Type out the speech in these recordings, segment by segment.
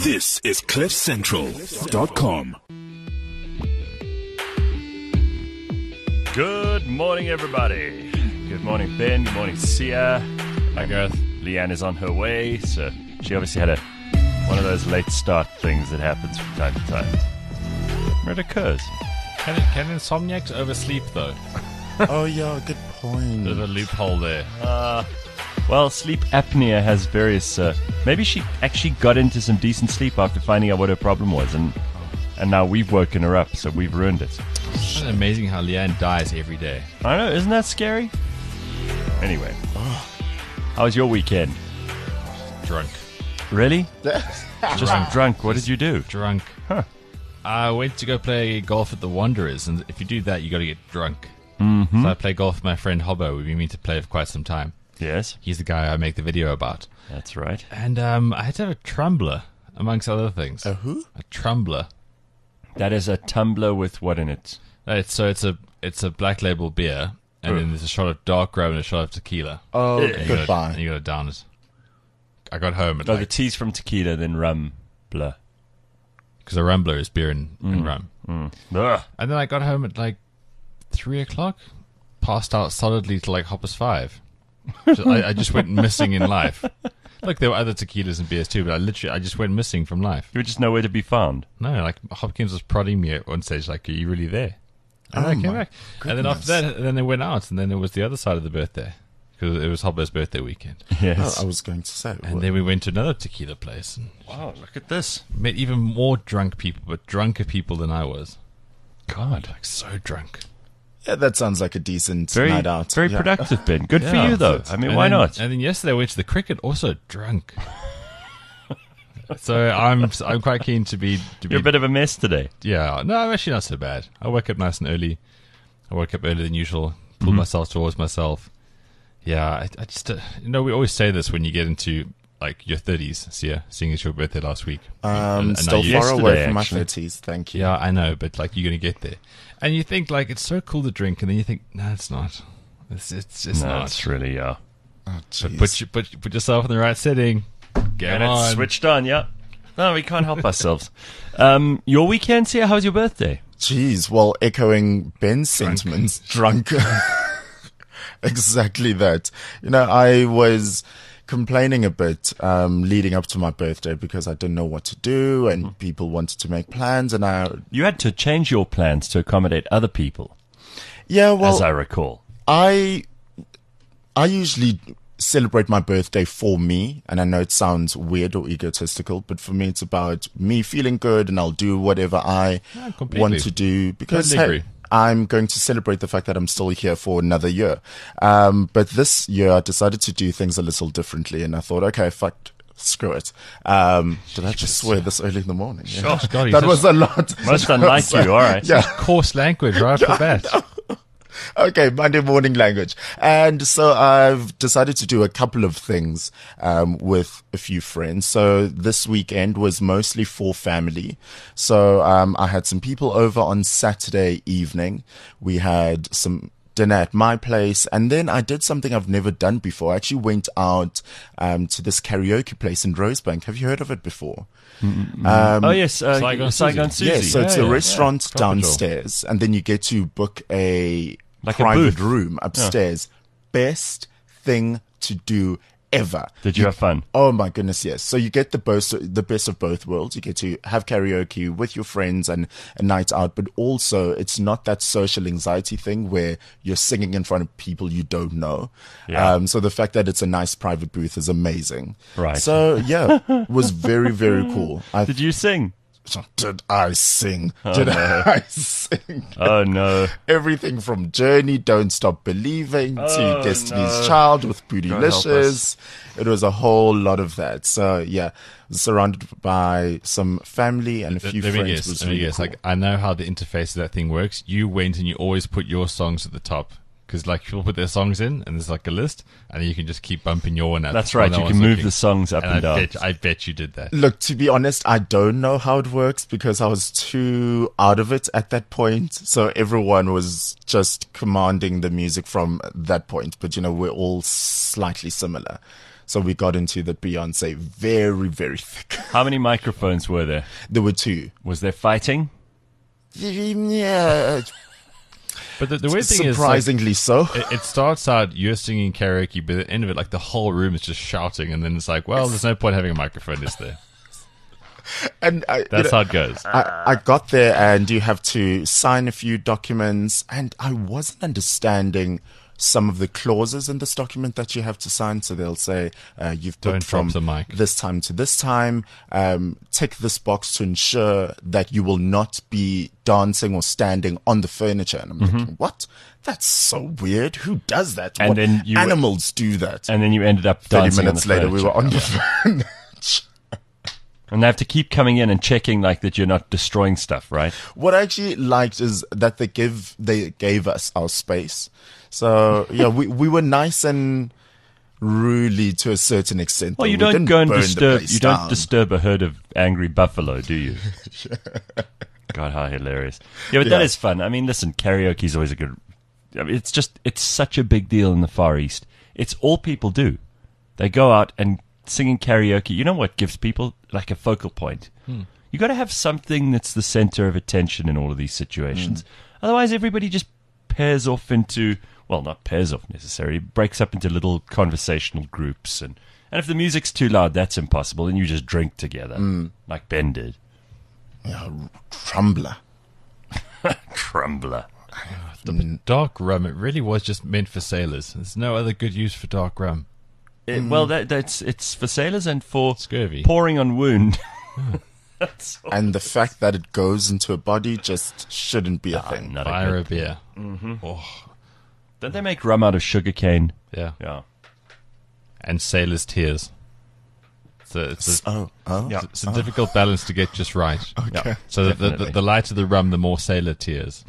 This is CliffCentral.com. Good morning, everybody. Good morning, Ben. Good morning, Sia. Hi, Gareth. Leanne is on her way, so she obviously had one of those late start things that happens from time to time. It occurs. Can insomniacs oversleep, though? Oh, yeah, good point. There's a loophole there. Well, sleep apnea has various... maybe she actually got into some decent sleep after finding out what her problem was, and now we've woken her up, so we've ruined it. It's amazing how Leanne dies every day. I know, isn't that scary? Anyway, how was your weekend? Drunk. Really? Just drunk. What did you do? Drunk. Huh. I went to go play golf at the Wanderers, and if you do that, you got to get drunk. Mm-hmm. So I play golf with my friend Hobbo. We've been meaning to play for quite some time. Yes. He's the guy I make the video about. That's right. And I had to have a tumbler, amongst other things. A who? A tumbler. That is a tumbler with what in it? It's a black label beer, and then there's a shot of dark rum and a shot of tequila. Oh, And goodbye. you got to down it. I got home at The tea's from tequila, then rum. Blah. because a rumbler is beer and rum. Ugh. And then I got home at 3 o'clock, passed out solidly to Hoppers 5. So I just went missing in life. Look, there were other tequilas and beers too, but I just went missing from life. You were just nowhere to be found. No, Hopkins was prodding me at one stage, are you really there? And I came back. And then after that, then they went out, and then it was the other side of the birthday. Because it was Hobbo's birthday weekend. Yes. Oh, I was going to say. And then we went to another tequila place and Wow, look at this. met even more drunk people, but drunker people than I was. God. So drunk. Yeah, that sounds like a decent Very, night out. very Yeah. productive, Ben. Good for Yeah. you, though. I mean, And why then- not? And then yesterday I went to the cricket, also drunk. So I'm quite keen to be. You're a bit of a mess today. Yeah, no, I'm actually not so bad. I woke up nice and early. I woke up earlier than usual. Pulled myself towards myself. Yeah, I just we always say this when you get into your 30s. Sia, seeing it's your birthday last week. And Still now far yesterday, away from actually. my 30s, thank you. Yeah, I know, but you're gonna get there, and you think it's so cool to drink, and then you think, no, it's not. It's just No, not. it's really, Oh, But jeez. put yourself in the right setting. Get And on. it's switched on, yeah. No, we can't help ourselves. Your weekend, Sia, how was your birthday? Jeez, well, echoing Ben's sentiments, drunk. Exactly that. I was complaining a bit leading up to my birthday because I didn't know what to do and people wanted to make plans and You had to change your plans to accommodate other people, yeah, as well, I recall. I usually celebrate my birthday for me, and I know it sounds weird or egotistical, but for me it's about me feeling good, and I'll do whatever I completely. want to do because Totally agree. I'm going to celebrate the fact that I'm still here for another year. But this year I decided to do things a little differently, and I thought, okay, screw it. Did I just swear this early in the morning? Yeah. God, he's That such was a lot. Most unlike you, all right. Yeah. coarse language right off the bat. Okay, Monday morning language. And so I've decided to do a couple of things with a few friends. So this weekend was mostly for family. So I had some people over on Saturday evening. We had some dinner at my place, and then I did something I've never done before. I actually went out to this karaoke place in Rosebank. Have you heard of it before? Oh, yes. Saigon Saigon Susie. Susie. Yeah, so it's a Yeah. restaurant Tropical. downstairs, and then you get to book a Like a private booth. room upstairs. Best thing to do ever. Did you have fun? Oh my goodness, yes. So you get the best of both worlds. You get to have karaoke with your friends and a night out, but also it's not that social anxiety thing where you're singing in front of people you don't know. Yeah. So the fact that it's a nice private booth is amazing. Right. So yeah, was very, very cool. Did you sing? Did I sing? I sing? Oh, no. Everything from Journey, Don't Stop Believing, to Oh, Destiny's no. Child with God help Bootylicious. It was a whole lot of that. So yeah, surrounded by some family and a few Let me friends. guess. Was Let me really guess. cool. I know how the interface of that thing works. You went and you always put your songs at the top. Because people put their songs in, and there's a list, and you can just keep bumping your one up. That's right. while no You can one's move looking. the songs up and down. I bet you did that. Look, to be honest, I don't know how it works because I was too out of it at that point. So everyone was just commanding the music from that point. But, we're all slightly similar. So we got into the Beyonce very, very thick. How many microphones were there? There were 2. Was there fighting? Yeah, But the weird thing is, surprisingly so. it starts out you're singing karaoke, but at the end of it, like the whole room is just shouting, and then it's like, well, there's no point having a microphone, is there? And That's how it goes. I got there, and you have to sign a few documents, and I wasn't understanding some of the clauses in this document that you have to sign. So they'll say, you've Don't booked from drop the mic. this time to this time. Tick this box to ensure that you will not be dancing or standing on the furniture. And I'm thinking, what? That's so weird. Who does that? And What then you- animals do that? And then you ended up 30 dancing minutes on the later, we furniture. were on the furniture. And they have to keep coming in and checking like that you're not destroying stuff, right? What I actually liked is that they gave us our space. So yeah, we were nice and ruly to a certain extent. Well, though. you We don't didn't go and burn the disturb. place You don't down. disturb a herd of angry buffalo, do you? God, how hilarious! Yeah, but that Yeah. is fun. I mean, listen, karaoke is always a good. I mean, it's such a big deal in the Far East. It's all people do. They go out and singing karaoke. You know what gives people like a focal point? You got to have something that's the center of attention in all of these situations. Otherwise, everybody just pairs off into, well, not pairs off necessarily, breaks up into little conversational groups. And if the music's too loud, that's impossible. And you just drink together, like Ben did. Yeah, crumbler. Crumbler. Dark rum, it really was just meant for sailors. There's no other good use for dark rum. Well, it's for sailors and for Scurvy. pouring on wound. That's all. And the fact that it goes into a body just shouldn't be a thing. Not a Fire good. a beer. Don't they make rum out of sugarcane? Yeah. Yeah. And sailors' tears. It's Oh, Yeah. it's a difficult balance to get just right. Yeah. So the Definitely. lighter the rum, the more sailor tears.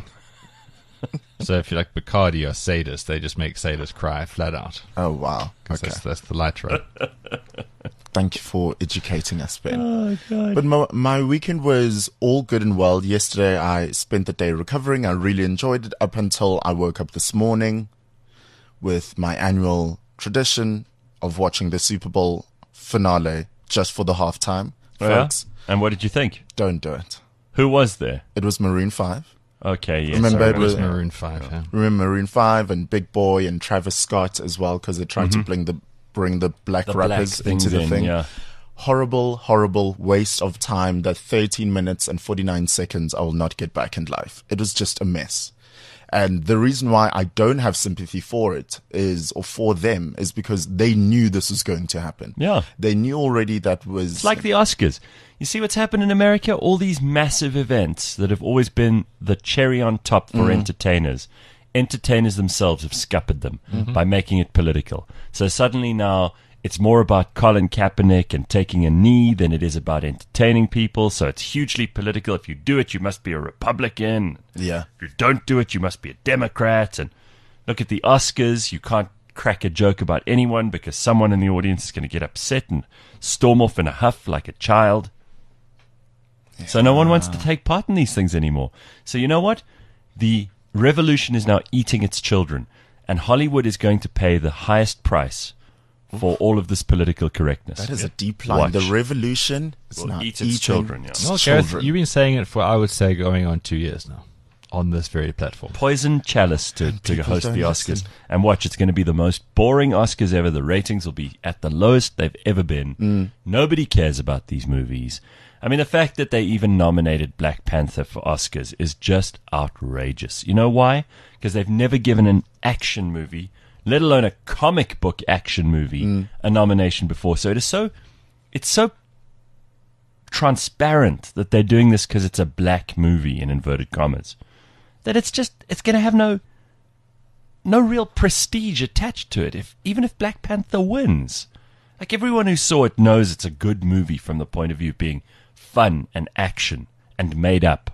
So if you like Bacardi or sadists, they just make sailors cry flat out. oh wow. 'Cause Okay. that's the light rum. Thank you for educating us, Ben. Oh, God. But my weekend was all good and well. Yesterday, I spent the day recovering. I really enjoyed it up until I woke up this morning with my annual tradition of watching the Super Bowl finale just for the halftime. Oh, yeah? Folks, And what did you think? don't do it. Who was there? It was Maroon 5. Okay, yes. Remember I it It was remember. Maroon 5, yeah. Remember Maroon 5 and Big Boy and Travis Scott as well, because they tried to bring the black The black rappers things into the in, thing. yeah. Horrible waste of time. That 13 minutes and 49 seconds I will not get back in life. It was just a mess. And the reason why I don't have sympathy for it for them is because they knew this was going to happen. Yeah. They knew already that was It's like the Oscars. You see what's happened in America? All these massive events that have always been the cherry on top for entertainers. Entertainers themselves have scuppered them by making it political. So suddenly now it's more about Colin Kaepernick and taking a knee than it is about entertaining people. So it's hugely political. If you do it, you must be a Republican. Yeah. If you don't do it, you must be a Democrat. And look at the Oscars. You can't crack a joke about anyone because someone in the audience is going to get upset and storm off in a huff like a child. So no one wants to take part in these things anymore. So you know what? The revolution is now eating its children. And Hollywood is going to pay the highest price for all of this political correctness. That is a deep line. Watch. The revolution is Will now eat its eating children, yeah. its Well, Gareth, children. you've been saying it for, I would say, going on 2 years now. On this very platform. Poison chalice to people host the don't Oscars. listen. And watch, it's going to be the most boring Oscars ever. The ratings will be at the lowest they've ever been. Nobody cares about these movies. I mean, the fact that they even nominated Black Panther for Oscars is just outrageous. You know why? Because they've never given an action movie, let alone a comic book action movie, a nomination before. So it's so transparent that they're doing this because it's a black movie, in inverted commas, that it's going to have no real prestige attached to it, even if Black Panther wins. Like, everyone who saw it knows it's a good movie from the point of view of being fun and action and made up.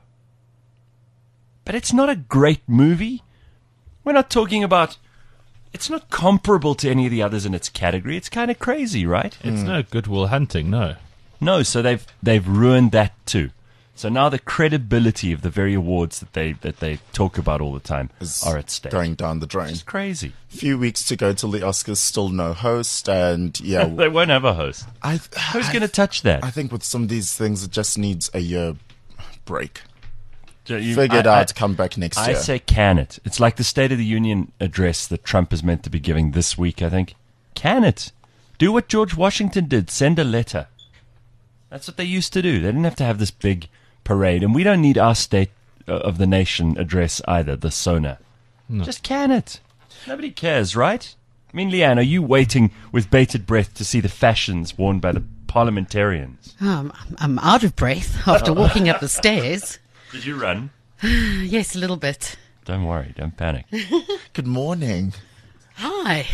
But it's not a great movie. We're not talking about... It's not comparable to any of the others in its category. It's kind of crazy, right? It's no Good Will Hunting, no. No, so they've ruined that too. So now the credibility of the very awards that they talk about all the time are at stake. Going down the drain. It's crazy. Few weeks to go till the Oscars, still no host, and yeah, They won't have a host. Who's going to touch that? I think with some of these things, it just needs a year break. You- Figure it I- out, come back next I year. say can it. It's like the State of the Union address that Trump is meant to be giving this week, I think. Can it. Do what George Washington did. Send a letter. That's what they used to do. They didn't have to have this big parade. And we don't need our State of the Nation address either, the SONA. Just can it. Nobody cares, right? I mean, Leanne, are you waiting with bated breath to see the fashions worn by the parliamentarians? I'm out of breath after walking up the stairs. Did you run? Yes, a little bit. Don't worry. Don't panic. Good morning. Hi.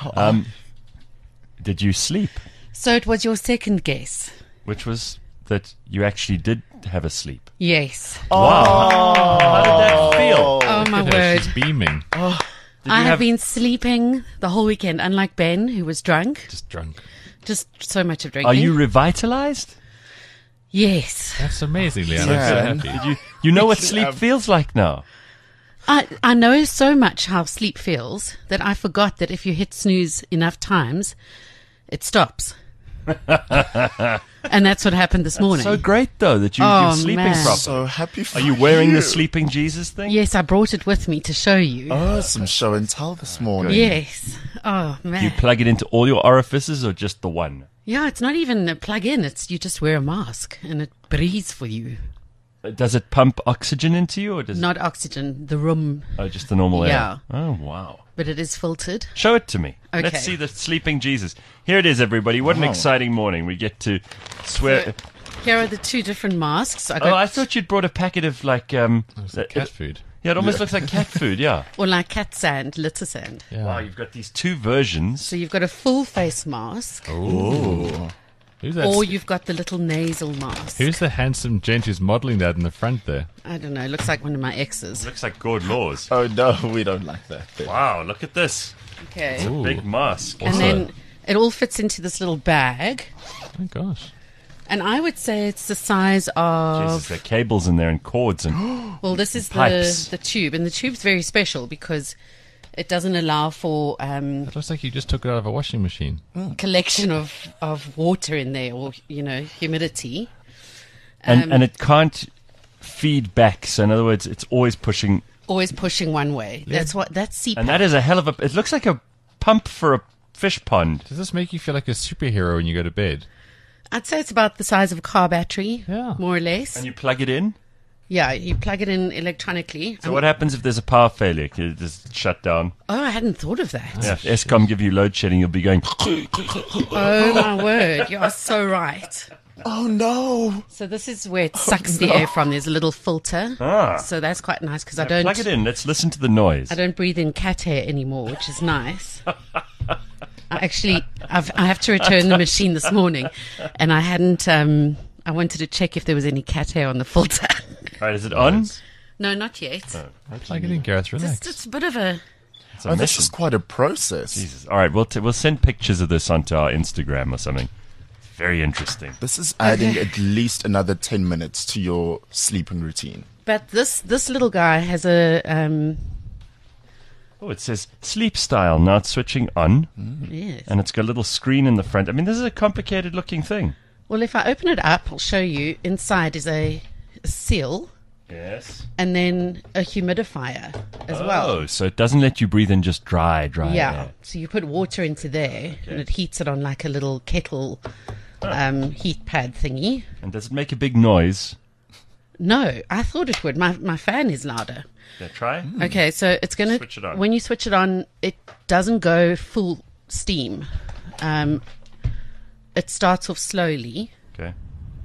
Did you sleep? So it was your second guess. Which was that you actually did have a sleep. Yes. Wow. How did that feel? Oh, my Look at her, word. she's beaming. I you have have- been sleeping the whole weekend, unlike Ben, who was drunk. Just drunk. Just so much of drinking. Are you revitalized? Yes. That's amazing, Leanne. Yeah. I'm so happy. You know what sleep feels like now. I know so much how sleep feels that I forgot that if you hit snooze enough times, it stops. And that's what happened this morning. So great, though, that you're Oh, sleeping man. properly. So happy for Are you wearing you. the sleeping Jesus thing? Yes, I brought it with me to show you. Oh, some show and tell this morning. Yes. Oh, man. Do you plug it into all your orifices or just the one? Yeah, it's not even a plug-in. It's you just wear a mask and it breathes for you. Does it pump oxygen into you or does Not oxygen, the room, it? Oh, just the normal Yeah. air? Oh, wow. but it is filtered. Show it to me. Okay. Let's see the sleeping Jesus. Here it is, everybody. What an Wow. exciting morning. We get to swear. Here are the two different masks. I Oh, got, I thought you'd brought a packet of like It's like cat food. Yeah, it almost looks like cat food. Yeah. or like cat sand, litter sand. Yeah. Wow, you've got these two versions. So you've got a full face mask, Ooh. Who's that? or you've got the little nasal mask. Who's the handsome gent who's modelling that in the front there? I don't know. Looks like one of my exes. Looks like Gord Laws. Oh no, we don't like that thing. Wow, look at this Okay. Ooh. big mask. And then it all fits into this little bag. Oh gosh. And I would say it's the size of. Jesus, there are cables in there and cords and Well, this is Pipes. the tube, and the tube's very special because it doesn't allow for It looks like you just took it out of a washing machine. collection of water in there, or humidity. and it can't feed back. So in other words, it's always pushing, Always pushing one way. That's CPAP. and that is a hell of a. It looks like a pump for a fish pond. Does this make you feel like a superhero when you go to bed? I'd say it's about the size of a car battery, Yeah. more or less. And you plug it in. Yeah, you plug it in electronically. So what happens if there's a power failure? Can it just shut down? Oh, I hadn't thought of that. Yeah, if Eskom give you load shedding, you'll be going. Oh my word, you are so right. Oh no. So this is where it sucks the air from. There's a little filter. Ah. So that's quite nice because I Plug it in. Let's listen to the noise. I don't breathe in cat hair anymore, which is nice. I have to return the machine this morning, and I hadn't. I wanted to check if there was any cat hair on the filter. All right, is it on? No, not yet. Plug it in, Gareth. Relax. It's a bit of a. It's a Oh, this mission. is quite a process. Jesus. All right, we'll send pictures of this onto our Instagram or something. Very interesting. This is adding at least another 10 minutes to your sleeping routine. But this little guy has a Oh, it says sleep style. Now it's switching on, yes. and it's got a little screen in the front. I mean, this is a complicated looking thing. Well, if I open it up, I'll show you. Inside is a seal Yes. and then a humidifier as Oh, well. so it doesn't let you breathe in just dry Yeah. air. So you put water into there, and it heats it on like a little kettle heat pad thingy. And does it make a big noise? No, I thought it would. My fan is louder. Yeah, try. Okay, so it's gonna Switch it on. when you switch it on, it doesn't go full steam. It starts off slowly. Okay.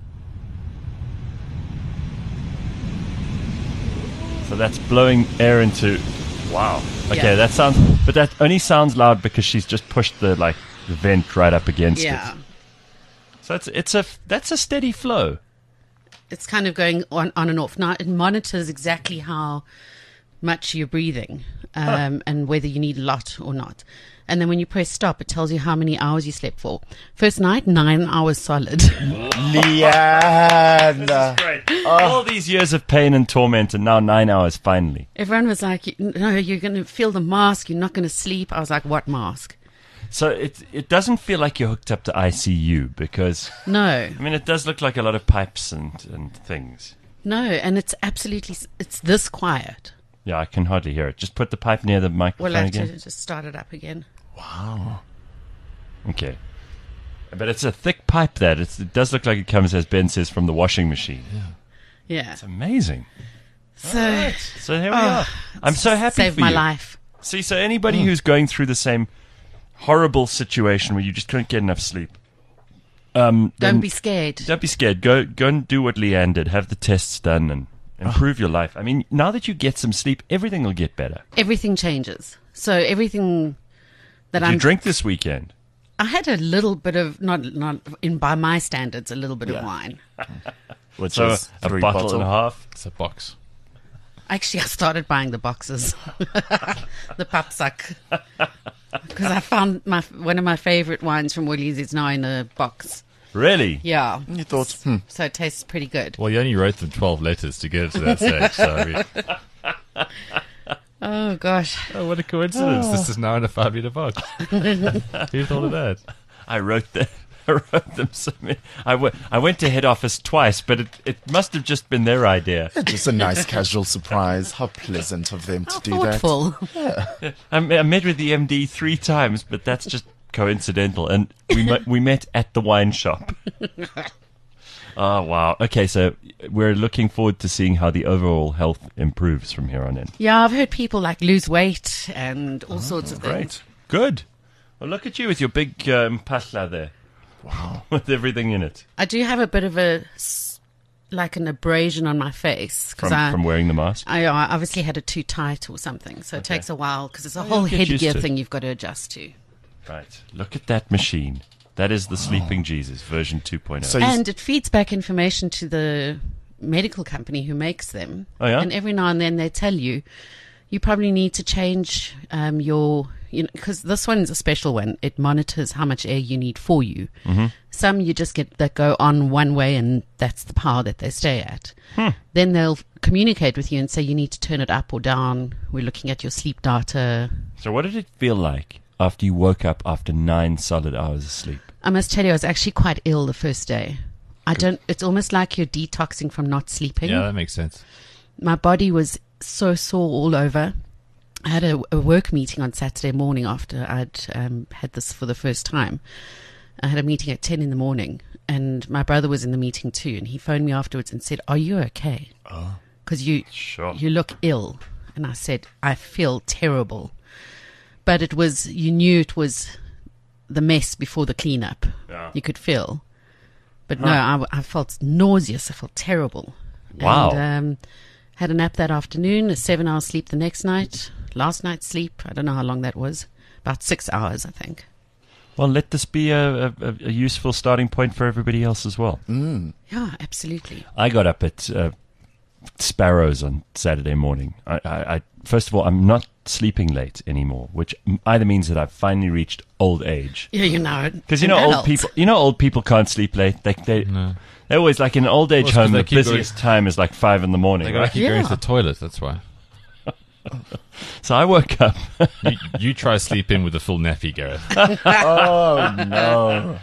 So that's blowing air into. Wow. Okay, Yeah. that sounds. But that only sounds loud because she's just pushed the vent right up against Yeah, it. So that's a steady flow. it's kind of going on and off. Now it monitors exactly how much you're breathing and whether you need a lot or not. And then when you press stop, it tells you how many hours you slept for. First night, 9 hours solid. Leanne. Great. Well these years of pain and torment, and now 9 hours finally. Everyone was like, no, you're going to feel the mask. You're not going to sleep. I was like, what mask? So it doesn't feel like you're hooked up to ICU because, No, I mean, it does look like a lot of pipes and things. no. And it's it's this quiet. Yeah, I can hardly hear it. Just put the pipe near the microphone We'll have again. to just start it up again. Wow. Okay. But it's a thick pipe that it does look like it comes, as Ben says, from the washing machine. Yeah. It's amazing. So So here we are. I'm so happy saved for my you. life. See, so anybody who's going through the same horrible situation where you just can't get enough sleep, Don't be scared. don't be scared. Go and do what Leanne did. Have the tests done and improve your life. I mean, now that you get some sleep, everything will get better. Everything changes. So everything that Did you drink this weekend? I had a little bit of not in by my standards, a little bit of wine. Which So is a 3 bottle bottles. and a half. It's a box. Actually, I started buying the boxes, the papsak, because I found one of my favorite wines from Woolies is now in a box. Really? Yeah, You thought, so it tastes pretty good. Well, you only wrote them 12 letters to get it to that stage. So, I mean, Oh gosh, oh, what a coincidence. This is now in a 5-liter box. Who thought of that? I wrote that. I wrote them so many. I went to head office twice, but it must have just been their idea. just a nice casual surprise. How pleasant of them to how do that. thoughtful. I met with the MD 3 times, but that's just coincidental. And we met at the wine shop. Oh, wow. Okay, so we're looking forward to seeing how the overall health improves from here on in. Yeah, I've heard people like lose weight and all sorts of things. Great. Good. Well, look at you with your big pasla there. Wow. With everything in it. I do have a bit of like an abrasion on my face because From wearing the mask? I obviously had it too tight or something. So it takes a while because it's a whole you'll get used headgear to it. thing you've got to adjust to. Right. Look at that machine. That is the Sleeping Jesus version 2.0. So And it feeds back information to the medical company who makes them. Oh, yeah? And every now and then they tell you probably need to change your, because this one's a special one. It monitors how much air you need for you. Mm-hmm. Some you just get that go on one way and that's the power that they stay at. Then they'll communicate with you and say you need to turn it up or down. We're looking at your sleep data. So what did it feel like after you woke up after 9 solid hours of sleep? I must tell you, I was actually quite ill the first day. It's almost like you're detoxing from not sleeping. Yeah, that makes sense. My body was so sore all over. I had a work meeting on Saturday morning after I'd had this for the first time. I had a meeting at 10 in the morning, and my brother was in the meeting too, and he phoned me afterwards and said, "Are you okay? Because Sure. you look ill." And I said, "I feel terrible." But you knew it was the mess before the cleanup. Yeah. You could feel. But no, I felt nauseous. I felt terrible. Wow. And had a nap that afternoon, a 7-hour sleep the next night. Last night's sleep, I don't know how long that was. About 6 hours, I think. Well, let this be a useful starting point for everybody else as well. Yeah, absolutely. I got up at Sparrows on Saturday morning. I first of all, I'm not sleeping late anymore, which either means that I've finally reached old age. Yeah, you know. Because old people can't sleep late. They're always like in an old age Well, it's 'cause home. they The keep busiest time is like 5 in the morning. They got to Right? keep going to Yeah. the toilet, that's why. So I woke up. You try sleep in with a full nappy, Gareth. oh no.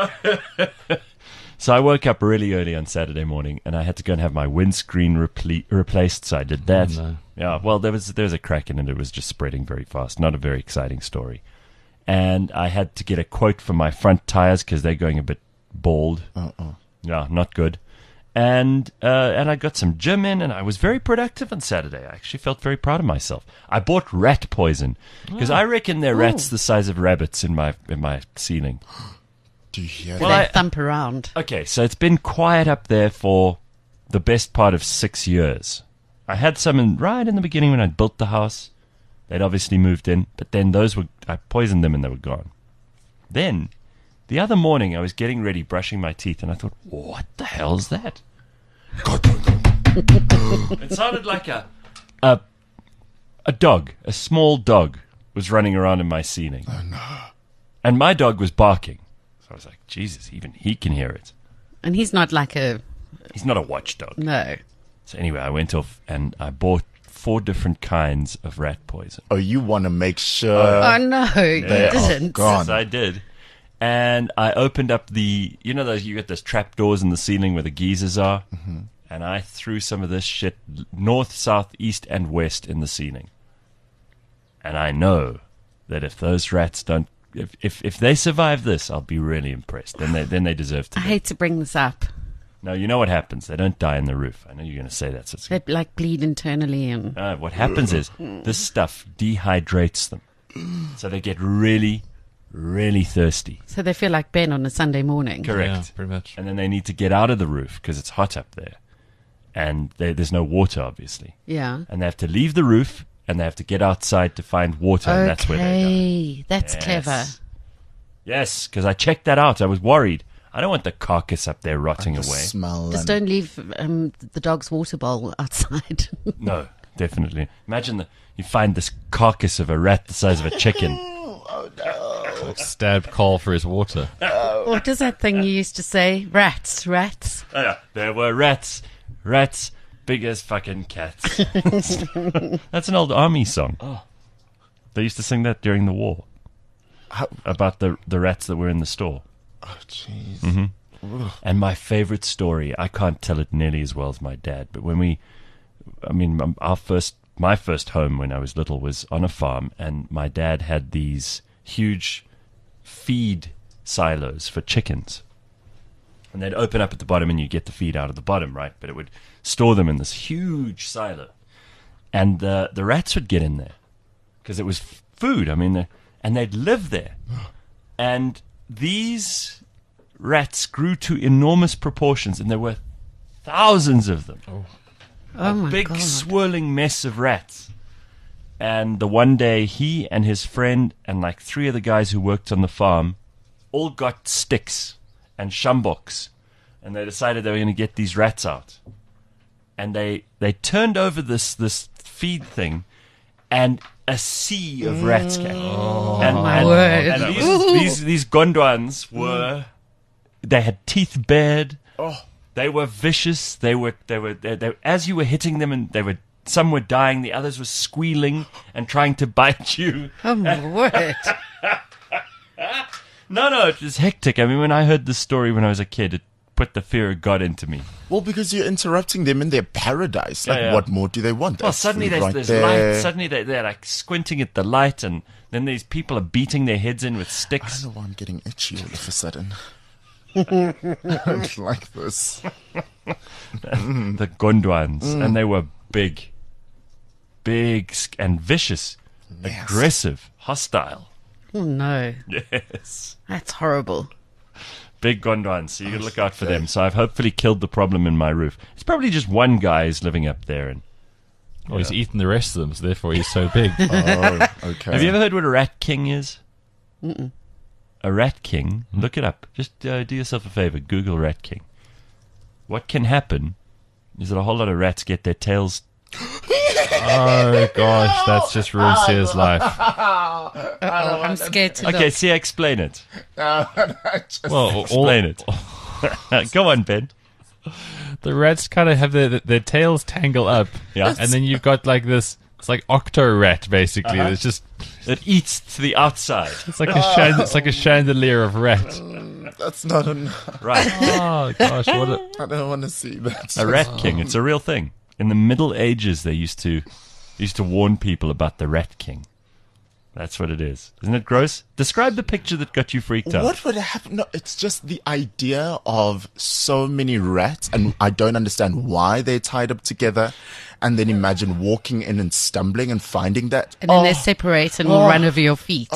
So I woke up really early on Saturday morning, and I had to go and have my windscreen replaced. So I did that. Oh, no. Yeah, well, there was a crack in it. It was just spreading very fast. Not a very exciting story. And I had to get a quote for my front tires because they're going a bit bald. Yeah, not good. And I got some gym in, and I was very productive on Saturday. I actually felt very proud of myself. I bought rat poison because I reckon there are rats the size of rabbits in my ceiling. Do you hear Well, They I- thump around. Okay, so it's been quiet up there for the best part of 6 years. I had some right in the beginning when I built the house. They'd obviously moved in, but then I poisoned them and they were gone. Then, the other morning, I was getting ready, brushing my teeth, and I thought, what the hell's that? It sounded like a dog, a small dog, was running around in my ceiling. Oh, no. And my dog was barking. So I was like, Jesus, even he can hear it. And he's not like He's not a watchdog. no. So anyway, I went off and I bought 4 different kinds of rat poison. Oh, you want to make sure. Oh no, you didn't. God. Yes, I did. And I opened up those, you get those trap doors in the ceiling where the geysers are. Mm-hmm. And I threw some of this shit north, south, east, and west in the ceiling. And I know that if those rats don't, if they survive this, I'll be really impressed. Then they deserve to. I hate to bring this up. No, you know what happens? They don't die in the roof. I know you're going to say that. So They like bleed internally and what happens is this stuff dehydrates them. So they get really, really thirsty. so they feel like Ben on a Sunday morning. Correct. Yeah, pretty much. And then they need to get out of the roof because it's hot up there. And there's no water, obviously. Yeah. And they have to leave the roof and they have to get outside to find water. And that's where they die. Okay, that's Yes. clever. Yes, because I checked that out. I was worried. I don't want the carcass up there rotting The away. smell. Just and- don't leave the dog's water bowl outside. No, definitely. Imagine you find this carcass of a rat the size of a chicken. Stabbed Carl for his water. What is that thing you used to say? Rats. Oh, yeah. There were rats, big as fucking cats. That's an old army song. They used to sing that during the war about the rats that were in the store. Oh, jeez. Mm-hmm. And my favorite story, I can't tell it nearly as well as my dad, but my first home when I was little was on a farm, and my dad had these huge feed silos for chickens. And they'd open up at the bottom and you get the feed out of the bottom, right? But it would store them in this huge silo. And the rats would get in there because it was food. And they'd live there. And these rats grew to enormous proportions, and there were thousands of them. Oh my Big God. swirling mess of rats. And the one day he and his friend and like 3 of the guys who worked on the farm all got sticks and shamboks, and they decided they were going to get these rats out. And they turned over this feed thing, and a sea of rats came. my word. And these Gondwans were, they had teeth bared. They were vicious. They were as you were hitting them, and some were dying, the others were squealing and trying to bite you. Oh my word. No, it was hectic. When I heard this story when I was a kid, it put the fear of God into me. Well, because you're interrupting them in their paradise. Like, Yeah. what more do they want? Well, That's suddenly food right there's there. light. Suddenly they're like squinting at the light, and then these people are beating their heads in with I sticks. don't know why I'm getting itchy all of a sudden. I don't like this. The Gondwans, and they were big and vicious, aggressive, hostile. Oh no. Yes. That's horrible. Big Gondwans, so you gotta look out for them. So I've hopefully killed the problem in my roof. It's probably just one guy is living up there. And Well, he's eaten the rest of them, so therefore he's so big. Oh, okay. have you ever heard what a rat king is? A rat king? Look it up. Just do yourself a favor. Google rat king. What can happen is that a whole lot of rats get their tails. Oh gosh, that's just ruined Sia's life. I'm scared to Okay, look. see, explain it. Well, Explain it. Go on, Ben. the rats kind of have their tails tangle up, Yeah. and then you've got like this. It's like octo rat basically. It's just It eats to the outside. it's like a chandelier of rat. That's not enough. Right. Oh gosh, I don't want to see that. A rat king. It's a real thing. In the Middle Ages, they used to warn people about the rat king. That's what it is. Isn't it gross? Describe the picture that got you freaked out. What would happen? No, it's just the idea of so many rats, and I don't understand why they're tied up together. And then imagine walking in and stumbling and finding that. And then they separate and will run over your feet.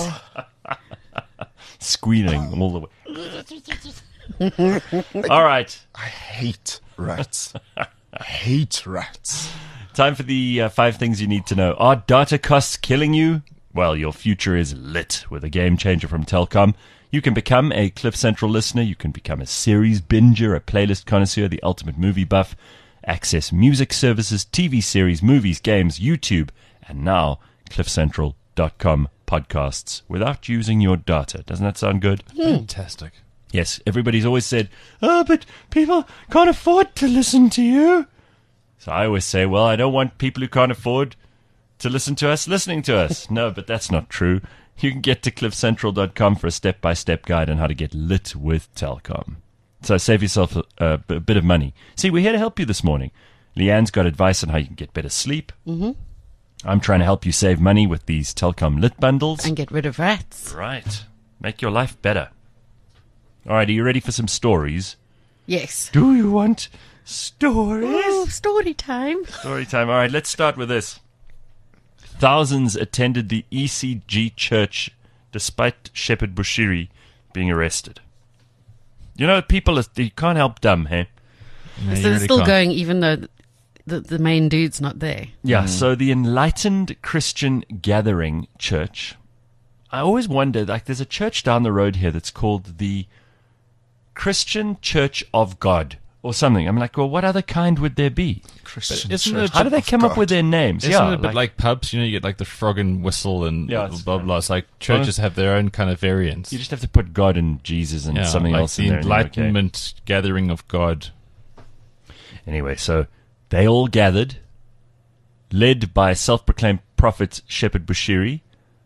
Squealing all the way. All right. I hate rats. I hate rats. Time for the 5 things you need to know. Are data costs killing you? Well, your future is lit with a game changer from Telkom. You can become a Cliff Central listener. You can become a series binger, a playlist connoisseur, the ultimate movie buff, access music services, TV series, movies, games, YouTube, and now cliffcentral.com podcasts without using your data. Doesn't that sound good? Fantastic. Yes, everybody's always said, oh, but people can't afford to listen to you. So I always say, well, I don't want people who can't afford to listen to us listening to us. No, but that's not true. You can get to cliffcentral.com for a step-by-step guide on how to get lit with Telkom. So save yourself a bit of money. See, we're here to help you this morning. Leanne's got advice on how you can get better sleep. Mm-hmm. I'm trying to help you save money with these Telkom Lit bundles. And get rid of rats. Right. Make your life better. All right, are you ready for some stories? Yes. Do you want stories? Oh, story time. Story time. All right, let's start with this. Thousands attended the ECG church despite Shepherd Bushiri being arrested. You know, people, you can't help dumb, hey? No, So you they're really still can't. going even though the main dude's not there. Yeah, so the Enlightened Christian Gathering Church. I always wondered, like, there's a church down the road here that's called the Christian Church of God or something. I'm like, well, what other kind would there be? Christian isn't Church it- How do they of come up God. with their names? Isn't yeah, it a bit like pubs? You know, you get like the frog and whistle and Yeah, blah, it's- blah, blah. It's like churches have their own kind of variants. you just have to put God and Jesus and Yeah, something like else the in there. and you're okay. Enlightenment Gathering of God. Anyway, so they all gathered, led by self-proclaimed prophet Shepherd Bushiri.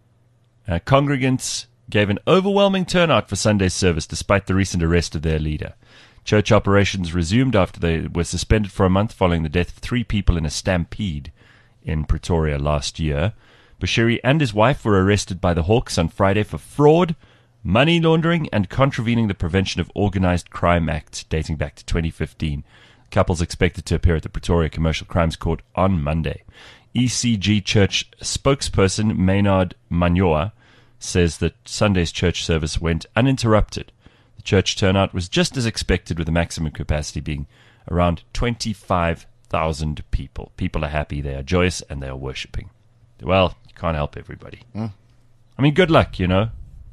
Congregants gave an overwhelming turnout for Sunday's service despite the recent arrest of their leader. Church operations resumed after they were suspended for a month following the death of 3 people in a stampede in Pretoria last year. Bushiri and his wife were arrested by the Hawks on Friday for fraud, money laundering, and contravening the Prevention of Organised Crime Act dating back to 2015. Couples expected to appear at the Pretoria Commercial Crimes Court on Monday. ECG Church spokesperson Maynard Manyoa says that Sunday's church service went uninterrupted. The church turnout was just as expected, with the maximum capacity being around 25,000 people. People are happy, they are joyous, and they are worshipping. Well, you can't help everybody. I mean, good luck, you know.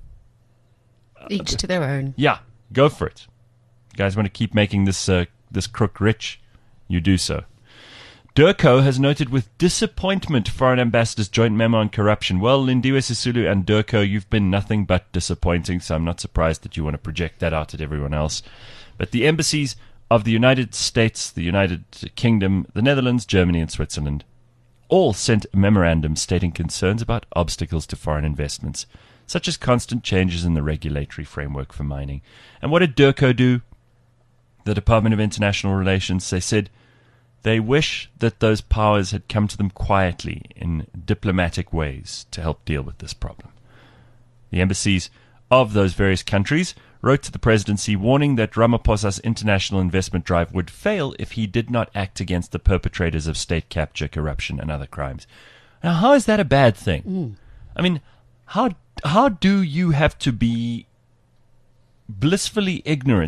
Each to their own. Yeah, go for it. You guys want to keep making this this crook rich? You do so. Durko has noted with disappointment Foreign Ambassador's joint memo on corruption. Well, Lindiwe Sisulu and Durko, you've been nothing but disappointing, so I'm not surprised that you want to project that out at everyone else. But the embassies of the United States, the United Kingdom, the Netherlands, Germany, and Switzerland all sent a memorandum stating concerns about obstacles to foreign investments, such as constant changes in the regulatory framework for mining. And what did Durko do? The Department of International Relations, they said they wish that those powers had come to them quietly in diplomatic ways to help deal with this problem. The embassies of those various countries wrote to the presidency warning that Ramaphosa's international investment drive would fail if he did not act against the perpetrators of state capture, corruption, and other crimes. Now, how is that a bad thing? I mean, how do you have to be blissfully ignorant?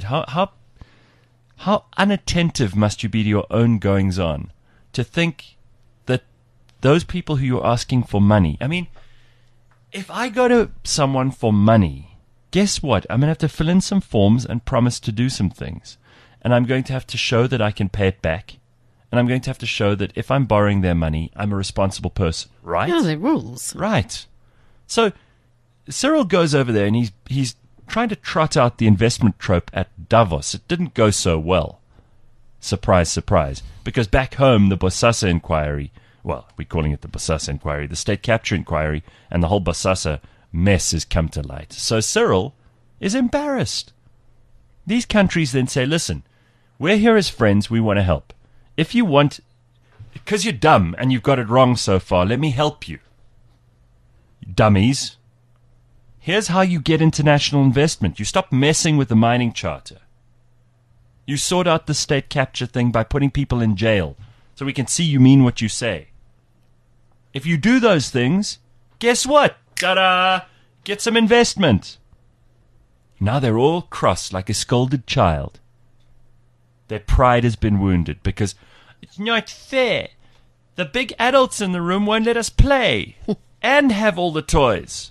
How unattentive must you be to your own goings-on to think that those people who you're asking for money... I mean, if I go to someone for money, guess what? I'm going to have to fill in some forms and promise to do some things. And I'm going to have to show that I can pay it back. And I'm going to have to show that if I'm borrowing their money, I'm a responsible person. Right? Yeah, they're rules. Right. So Cyril goes over there and he's trying to trot out the investment trope at Davos. It didn't go so well. Surprise, surprise. Because back home, the Bosasa inquiry, well, we're calling it the Bosasa inquiry, the state capture inquiry, and the whole Bosasa mess has come to light. So Cyril is embarrassed. These countries then say, listen, we're here as friends, we want to help. If you want, because you're dumb and you've got it wrong so far, let me help you. Dummies. Here's how you get international investment. You stop messing with the mining charter. You sort out the state capture thing by putting people in jail so we can see you mean what you say. If you do those things, guess what? Ta-da! Get some investment. Now they're all cross like a scolded child. Their pride has been wounded because it's not fair. The big adults in the room won't let us play and have all the toys.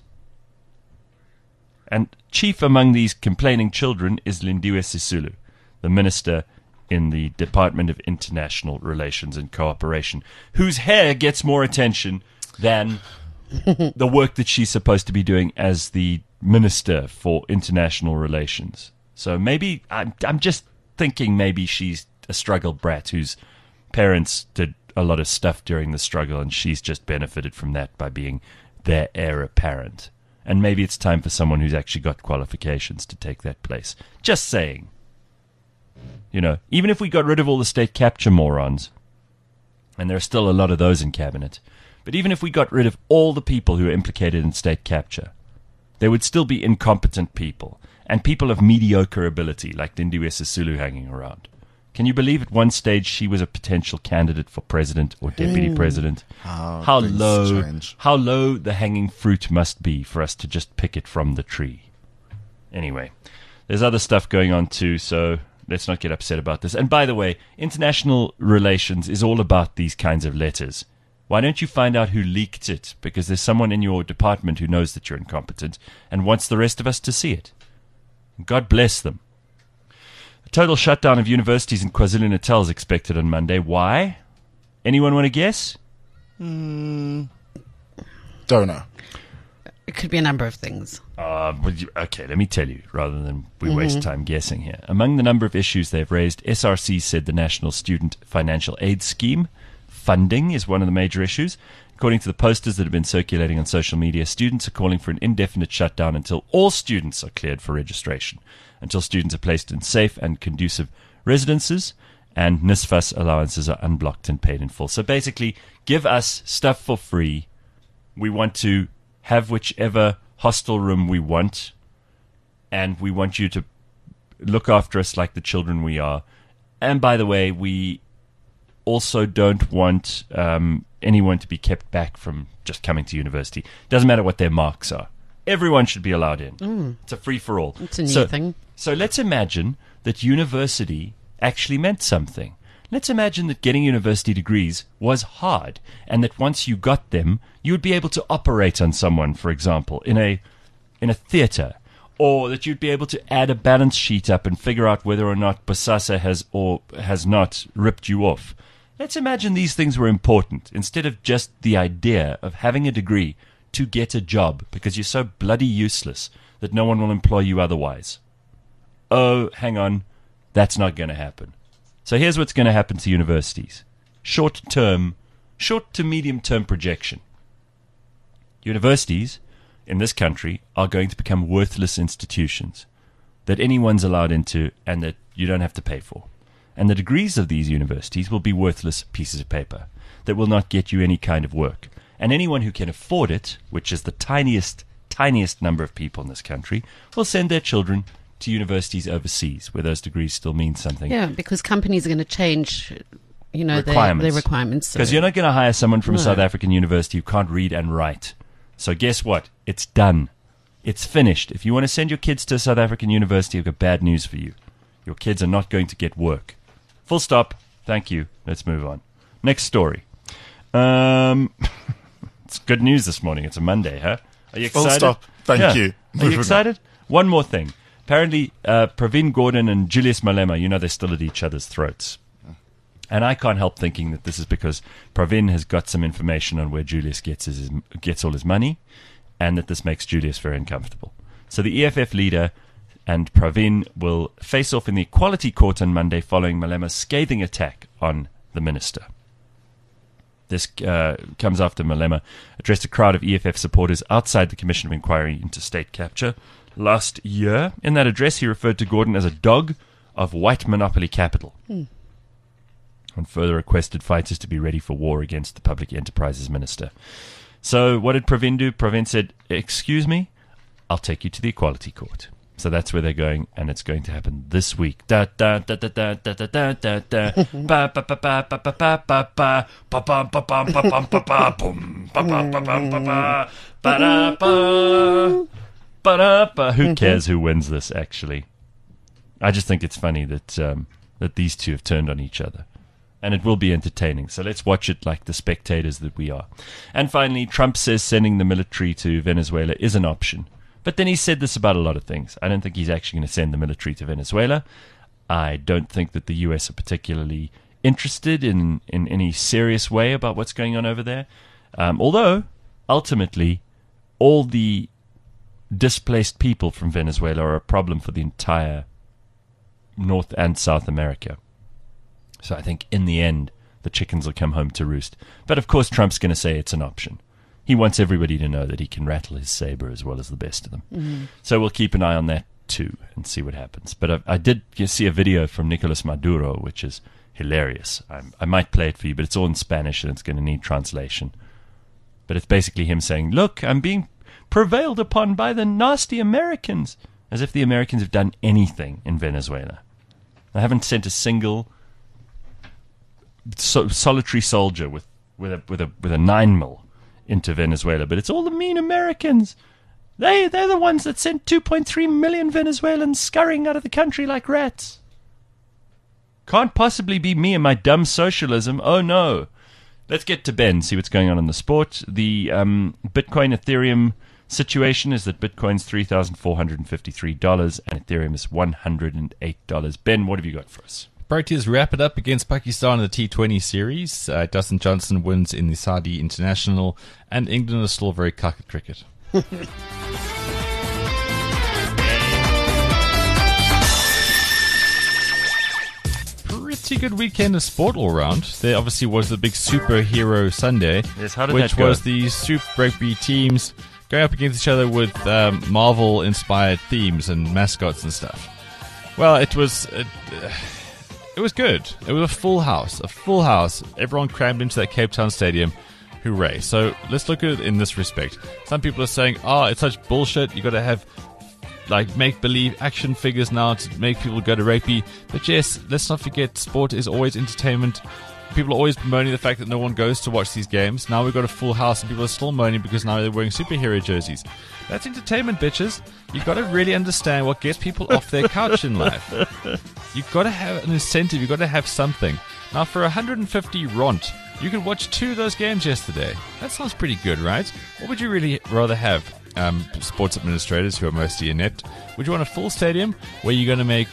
And chief among these complaining children is Lindiwe Sisulu, the minister in the Department of International Relations and Cooperation, whose hair gets more attention than the work that she's supposed to be doing as the Minister for International Relations. So maybe, I'm just thinking maybe she's a struggle brat who's parents did a lot of stuff during the struggle, and she's just benefited from that by being their heir apparent. And maybe it's time for someone who's actually got qualifications to take that place. Just saying. You know, even if we got rid of all the state capture morons, and there are still a lot of those in cabinet, but even if we got rid of all the people who are implicated in state capture, there would still be incompetent people and people of mediocre ability like Lindiwe Sisulu hanging around. Can you believe at one stage she was a potential candidate for president or deputy president? How low the hanging fruit must be for us to just pick it from the tree. Anyway, there's other stuff going on too, so let's not get upset about this. And by the way, international relations is all about these kinds of letters. Why don't you find out who leaked it? Because there's someone in your department who knows that you're incompetent and wants the rest of us to see it. God bless them. A total shutdown of universities in KwaZulu-Natal is expected on Monday. Why? Anyone want to guess? Don't know. It could be a number of things. Okay, let me tell you, rather than we waste time guessing here. Among the number of issues they've raised, SRC said the National Student Financial Aid Scheme funding is one of the major issues. According to the posters that have been circulating on social media, students are calling for an indefinite shutdown until all students are cleared for registration, until students are placed in safe and conducive residences, and NSFAS allowances are unblocked and paid in full. So basically, give us stuff for free. We want to have whichever hostel room we want, and we want you to look after us like the children we are. And by the way, we also don't want anyone to be kept back from just coming to university. Doesn't matter what their marks are. Everyone should be allowed in. It's a free-for-all. It's a new thing. So let's imagine that university actually meant something. Let's imagine that getting university degrees was hard, and that once you got them, you would be able to operate on someone, for example, in a theater, or that you'd be able to add a balance sheet up and figure out whether or not Bosasa has or has not ripped you off. Let's imagine these things were important, instead of just the idea of having a degree to get a job because you're so bloody useless that no one will employ you otherwise. Oh, hang on, that's not going to happen. So here's what's going to happen to universities. Short to medium-term projection. Universities in this country are going to become worthless institutions that anyone's allowed into and that you don't have to pay for. And the degrees of these universities will be worthless pieces of paper that will not get you any kind of work. And anyone who can afford it, which is the tiniest number of people in this country, will send their children to universities overseas where those degrees still mean something. Yeah, because companies are going to change, their requirements. Because you're not going to hire someone from a South African university who can't read and write. So guess what? It's done. It's finished. If you want to send your kids to a South African university, I've got bad news for you. Your kids are not going to get work. Full stop. Thank you. Let's move on. Next story. It's good news this morning. It's a Monday, huh? Are you excited? Full stop. Thank you. Are you excited? One more thing. Apparently, Pravin Gordhan and Julius Malema, they're still at each other's throats. And I can't help thinking that this is because Pravin has got some information on where Julius gets all his money, and that this makes Julius very uncomfortable. So the EFF leader and Pravin will face off in the Equality Court on Monday following Malema's scathing attack on the minister. This comes after Malema addressed a crowd of EFF supporters outside the Commission of Inquiry into State Capture last year. In that address, he referred to Gordhan as a dog of white monopoly capital. And further requested fighters to be ready for war against the Public Enterprises Minister. So what did Pravin do? Pravin said, "Excuse me, I'll take you to the Equality Court." So that's where they're going, and it's going to happen this week. Da da da da da da da da da da. Ba ba ba ba ba ba ba ba ba ba ba ba ba ba ba ba ba boom ba ba ba ba ba ba ba da ba ba da ba. Who cares who wins this? Actually, I just think it's funny that that these two have turned on each other. And it will be entertaining. So let's watch it like the spectators that we are. And finally, Trump says sending the military to Venezuela is an option. But then he said this about a lot of things. I don't think he's actually going to send the military to Venezuela. I don't think that the U.S. are particularly interested in any serious way about what's going on over there. Although, ultimately, all the displaced people from Venezuela are a problem for the entire North and South America. So I think in the end, the chickens will come home to roost. But of course, Trump's going to say it's an option. He wants everybody to know that he can rattle his saber as well as the best of them. Mm-hmm. So we'll keep an eye on that too and see what happens. But I did see a video from Nicolas Maduro, which is hilarious. I might play it for you, but it's all in Spanish and it's going to need translation. But it's basically him saying, look, I'm being prevailed upon by the nasty Americans, as if the Americans have done anything in Venezuela. They haven't sent a single solitary soldier with a 9mm into Venezuela, but it's all the mean Americans. They're the ones that sent 2.3 million Venezuelans scurrying out of the country like rats. Can't possibly be me and my dumb socialism. Oh no. Let's get to Ben, see what's going on in the sport. The Bitcoin Ethereum situation is that Bitcoin's $3,453 and Ethereum is $108. Ben, what have you got for us? Proteas wrap it up against Pakistan in the T20 series. Dustin Johnson wins in the Saudi International, and England is still very cuck at cricket. Pretty good weekend of sport all round. There obviously was the big Superhero Sunday, Yes, how did which that go? was the Super Rugby teams going up against each other with Marvel-inspired themes and mascots and stuff. Well, it was good. It was a full house. Everyone crammed into that Cape Town stadium. Hooray. So let's look at it in this respect. Some people are saying, it's such bullshit. You got to have make-believe action figures now to make people go to rugby. But yes, let's not forget, sport is always entertainment. People are always bemoaning the fact that no one goes to watch these games. Now we've got a full house and people are still moaning because now they're wearing superhero jerseys. That's entertainment, bitches. You've got to really understand what gets people off their couch in life. You've got to have an incentive. You've got to have something. Now, for 150 ront, you could watch 2 of those games yesterday. That sounds pretty good, right? What would you really rather have? Sports administrators who are mostly inept. Would you want a full stadium where you're going to make,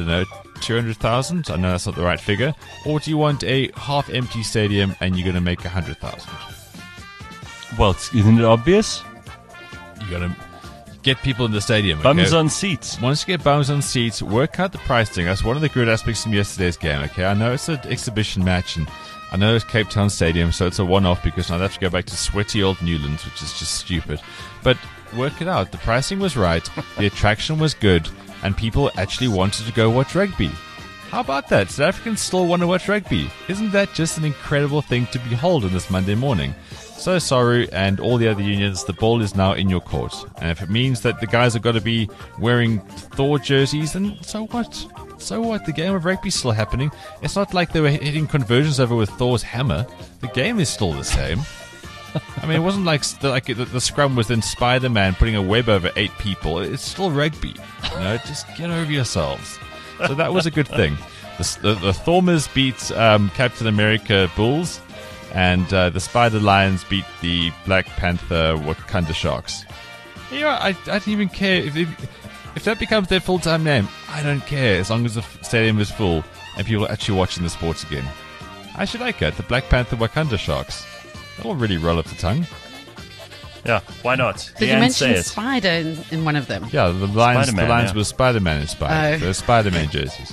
200,000? I know that's not the right figure. Or do you want a half-empty stadium and you're going to make 100,000? Well, isn't it obvious? You got to get people in the stadium. Bums okay? on seats. Once you get bums on seats, work out the pricing. That's one of the good aspects from yesterday's game. Okay, I know it's an exhibition match, and I know it's Cape Town Stadium, so it's a one-off because now they have to go back to sweaty old Newlands, which is just stupid. But work it out. The pricing was right, the attraction was good, and people actually wanted to go watch rugby. How about that? South Africans still want to watch rugby. Isn't that just an incredible thing to behold on this Monday morning? So, Saru and all the other unions, the ball is now in your court. And if it means that the guys have got to be wearing Thor jerseys, then so what? So what? The game of rugby is still happening. It's not like they were hitting conversions over with Thor's hammer. The game is still the same. I mean, it wasn't like the scrum was then Spider-Man putting a web over 8 people. It's still rugby. You know, just get over yourselves. So that was a good thing. The Thormers beat Captain America Bulls, and the Spider Lions beat the Black Panther Wakanda Sharks. You know, I don't even care if that becomes their full-time name. I don't care as long as the stadium is full and people are actually watching the sports again. I should like it. The Black Panther Wakanda Sharks. That'll really roll off the tongue. Yeah, why not? Did you mention Spider in one of them? Yeah, the Lions Spider-Man, were Spider-Man inspired. Oh. They're Spider-Man jerseys.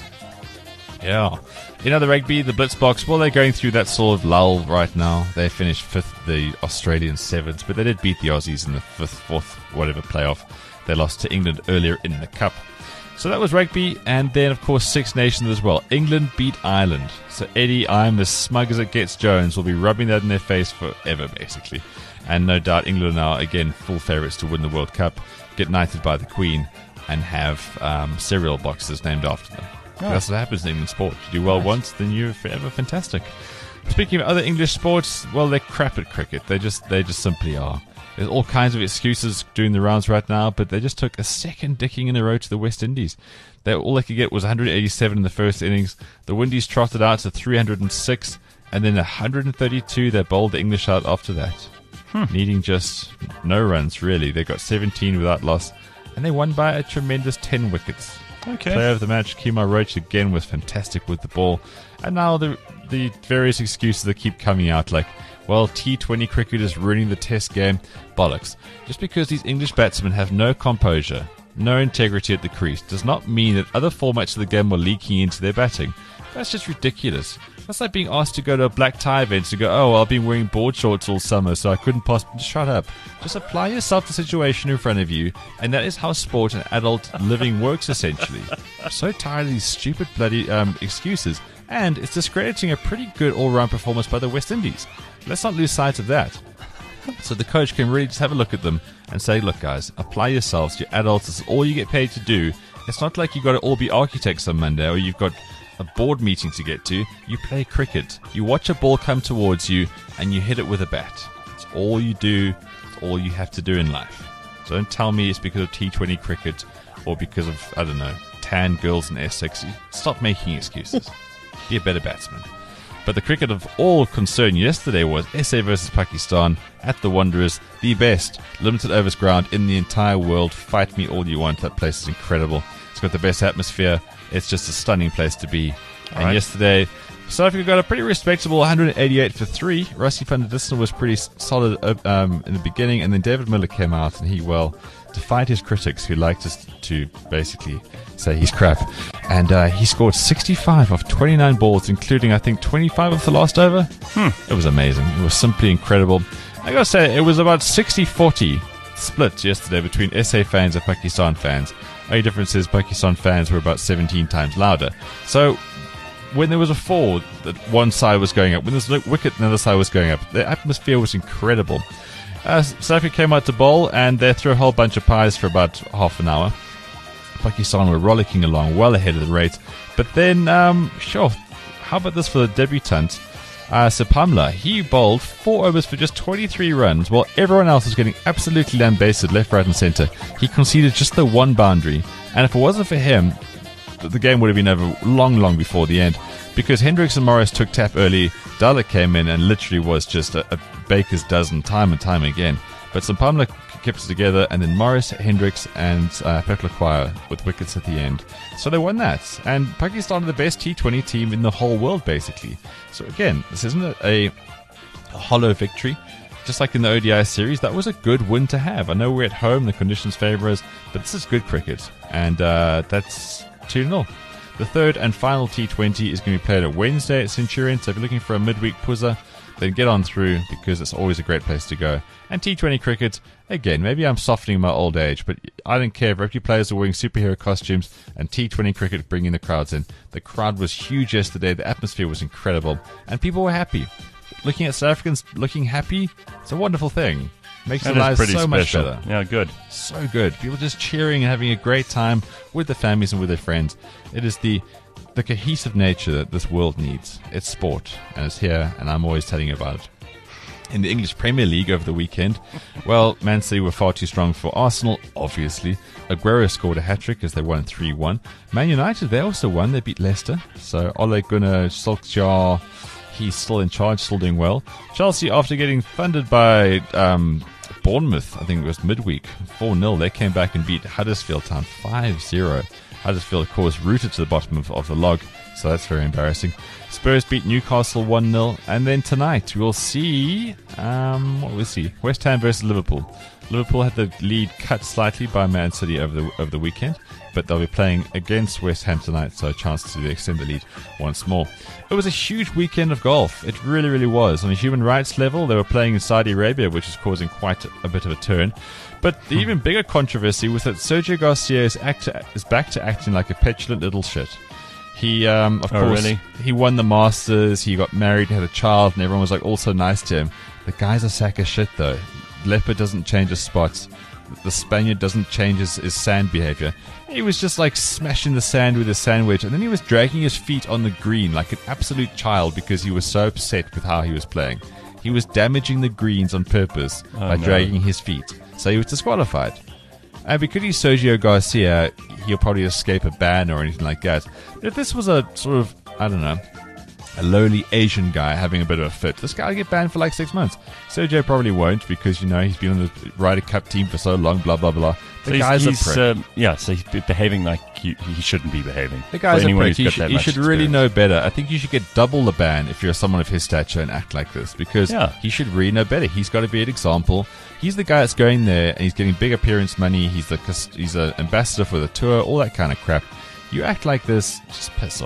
Yeah. In other rugby, the Blitzboks, well, they're going through that sort of lull right now. They finished 5th, the Australian 7th, but they did beat the Aussies in the 5th, 4th, whatever playoff. They lost to England earlier in the Cup. So that was rugby, and then, of course, Six Nations as well. England beat Ireland. So Eddie, I'm as smug as it gets, Jones, will be rubbing that in their face forever, basically. And no doubt England are, again, full favourites to win the World Cup, get knighted by the Queen, and have cereal boxes named after them. Oh. That's what happens in England sport. You do well once, then you're forever fantastic. Speaking of other English sports, well, they're crap at cricket. They just simply are. There's all kinds of excuses doing the rounds right now, but they just took a second dicking in a row to the West Indies. All they could get was 187 in the first innings. The Windies trotted out to 306, and then 132 they bowled the English out after that. Needing just no runs, really. They got 17 without loss, and they won by a tremendous 10 wickets. Okay. Player of the match, Kemar Roach, again was fantastic with the ball. And now the various excuses that keep coming out, like, well, T20 cricket is ruining the test game. Bollocks. Just because these English batsmen have no composure, no integrity at the crease, does not mean that other formats of the game are leaking into their batting. That's just ridiculous. That's like being asked to go to a black tie event to go, oh, well, I've been wearing board shorts all summer, so I couldn't possibly... Shut up. Just apply yourself to the situation in front of you, and that is how sport and adult living works, essentially. I'm so tired of these stupid bloody excuses, and it's discrediting a pretty good all-round performance by the West Indies. Let's not lose sight of that. So the coach can really just have a look at them and say, look, guys, apply yourselves. You're adults. This is all you get paid to do. It's not like you've got to all be architects on Monday, or you've got a board meeting to get to. You play cricket. You watch a ball come towards you and you hit it with a bat. It's all you do. It's all you have to do in life. So don't tell me it's because of T20 cricket or because of, I don't know, tan girls in Essex. Stop making excuses. Be a better batsman. But the cricket of all concern yesterday was SA versus Pakistan at the Wanderers, the best limited overs ground in the entire world. Fight me all you want. That place is incredible. It's got the best atmosphere. It's just a stunning place to be. And yesterday, South Africa got a pretty respectable 188 for 3. Rassie van der Dussen was pretty solid in the beginning, and then David Miller came out, and he, well, defied his critics who liked us to basically say he's crap. And he scored 65 off 29 balls, including, I think, 25 off the last over. It was amazing. It was simply incredible. I gotta say, it was about 60-40 split yesterday between SA fans and Pakistan fans. The only difference is Pakistan fans were about 17 times louder. So when there was a 4, that one side was going up. When there was a wicket, the other side was going up. The atmosphere was incredible. South Africa came out to bowl, and they threw a whole bunch of pies for about half an hour. Pakistan were rollicking along well ahead of the rate. But then, how about this for the debutant? Sapamla, he bowled 4 overs for just 23 runs, while everyone else was getting absolutely lambasted left, right and centre. He conceded just the 1 boundary, and if it wasn't for him, the game would have been over long before the end, because Hendricks and Morris took tap early. Dalit came in and literally was just a baker's dozen time and time again. But Sapamla kept it together, and then Morris, Hendricks, and Petlakwayo with wickets at the end. So they won that. And Pakistan are the best T20 team in the whole world, basically. So again, this isn't a hollow victory. Just like in the ODI series, that was a good win to have. I know we're at home, the conditions favour us, but this is good cricket. And that's 2-0. The third and final T20 is going to be played at Wednesday at Centurion. So if you're looking for a midweek puzzer, then get on through, because it's always a great place to go. And T20 cricket, again, maybe I'm softening my old age, but I don't care if rugby players are wearing superhero costumes and T20 cricket bringing the crowds in. The crowd was huge yesterday, the atmosphere was incredible, and people were happy. Looking at South Africans looking happy, it's a wonderful thing. Makes their lives so much better. Yeah, good. So good. People just cheering and having a great time with their families and with their friends. It is the cohesive nature that this world needs. It's sport, and it's here, and I'm always telling you about it. In the English Premier League over the weekend, well, Man City were far too strong for Arsenal, obviously. Aguero scored a hat-trick as they won 3-1. Man United, they also won. They beat Leicester. So Ole Gunnar Solskjaer, he's still in charge, still doing well. Chelsea, after getting thundered by Bournemouth, I think it was midweek, 4-0, they came back and beat Huddersfield Town 5-0. Huddersfield, of course, rooted to the bottom of the log, so that's very embarrassing. Spurs beat Newcastle 1-0, and then tonight we'll see, West Ham versus Liverpool. Liverpool had the lead cut slightly by Man City over the weekend, but they'll be playing against West Ham tonight, so a chance to extend the lead once more. It was a huge weekend of golf. It really, really was. On a human rights level, they were playing in Saudi Arabia, which is causing quite a bit of a turn. But the even bigger controversy was that Sergio Garcia is back to acting like a petulant little shit. He, of course, really? He won the Masters, he got married, had a child, and everyone was like all so nice to him. The guy's a sack of shit, though. Leopard doesn't change his spots. The Spaniard doesn't change his sand behavior. He was just like smashing the sand with his sandwich, and then he was dragging his feet on the green like an absolute child because he was so upset with how he was playing. He was damaging the greens on purpose by dragging his feet. So he was disqualified. And because he's Sergio Garcia, he'll probably escape a ban or anything like that. But if this was a sort of, I don't know, a lowly Asian guy having a bit of a fit, this guy will get banned for like 6 months. Sergio probably won't because, you know, he's been on the Ryder Cup team for so long, blah, blah, blah. The guy's a prick. So he's behaving like he shouldn't be behaving. The guy's a prick. You should really know better. I think you should get double the ban if you're someone of his stature and act like this, because he should really know better. He's got to be an example. He's the guy that's going there and he's getting big appearance money. He's an ambassador for the tour, all that kind of crap. You act like this, just piss off.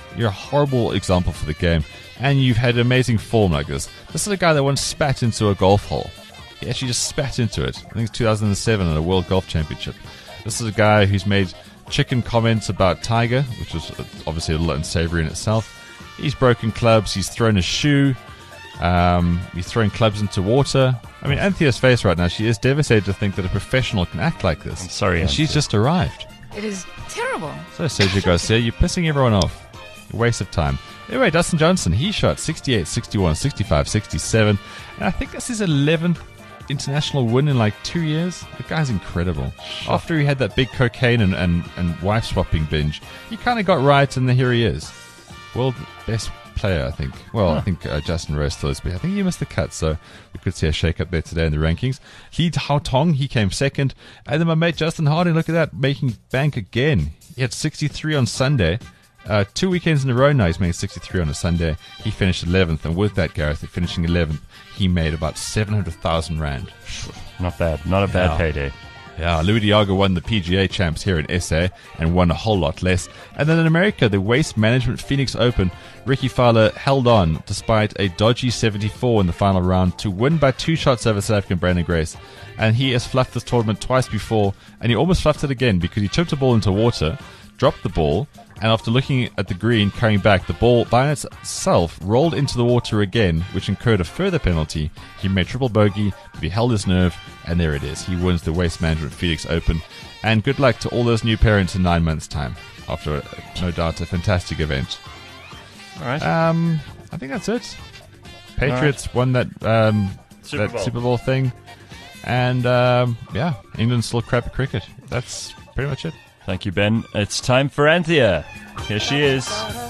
You're a horrible example for the game, and you've had amazing form like this. This is a guy that once spat into a golf hole. He actually just spat into it. I think it's 2007 at a World Golf Championship. This is a guy who's made chicken comments about Tiger, which was obviously a little unsavory in itself. He's broken clubs. He's thrown a shoe. He's throwing clubs into water. I mean, Anthea's face right now, she is devastated to think that a professional can act like this. I'm sorry, and she's Anthea. just arrived. It is terrible. So, Sergio Garcia, you're pissing everyone off. A waste of time. Anyway, Dustin Johnson, he shot 68, 61, 65, 67. And I think this is his 11th international win in like 2 years. The guy's incredible. After he had that big cocaine and wife swapping binge, he kind of got right, and here he is. World best player, I think. Well, I think Justin Rose still is, but I think he missed the cut, so we could see a shake-up there today in the rankings. Li Haotong, he came second. And then my mate Justin Harding, look at that, making bank again. He had 63 on Sunday. 2 weekends in a row now he's made 63 on a Sunday. He finished 11th, and with that, Gareth, finishing 11th, he made about 700,000 rand. Not bad. Not a bad payday. Yeah, Louis Diago won the PGA Champs here in SA and won a whole lot less. And then in America, the Waste Management Phoenix Open, Ricky Fowler held on despite a dodgy 74 in the final round to win by 2 shots over South African Brandon Grace. And he has fluffed this tournament twice before, and he almost fluffed it again because he chipped a ball into water, dropped the ball, and after looking at the green, carrying back, the ball by itself rolled into the water again, which incurred a further penalty. He made triple bogey, but he held his nerve, and there it is. He wins the Waste Management Phoenix Open. And good luck to all those new parents in 9 months' time, after, no doubt, a fantastic event. All right. I think that's it. Patriots won that Super Bowl thing. And, England's still crap at cricket. That's pretty much it. Thank you, Ben. It's time for Anthea. Here she is.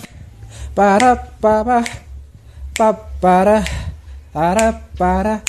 Ba-da-ba-ba, ba-ba-da, ba-da-ba-da,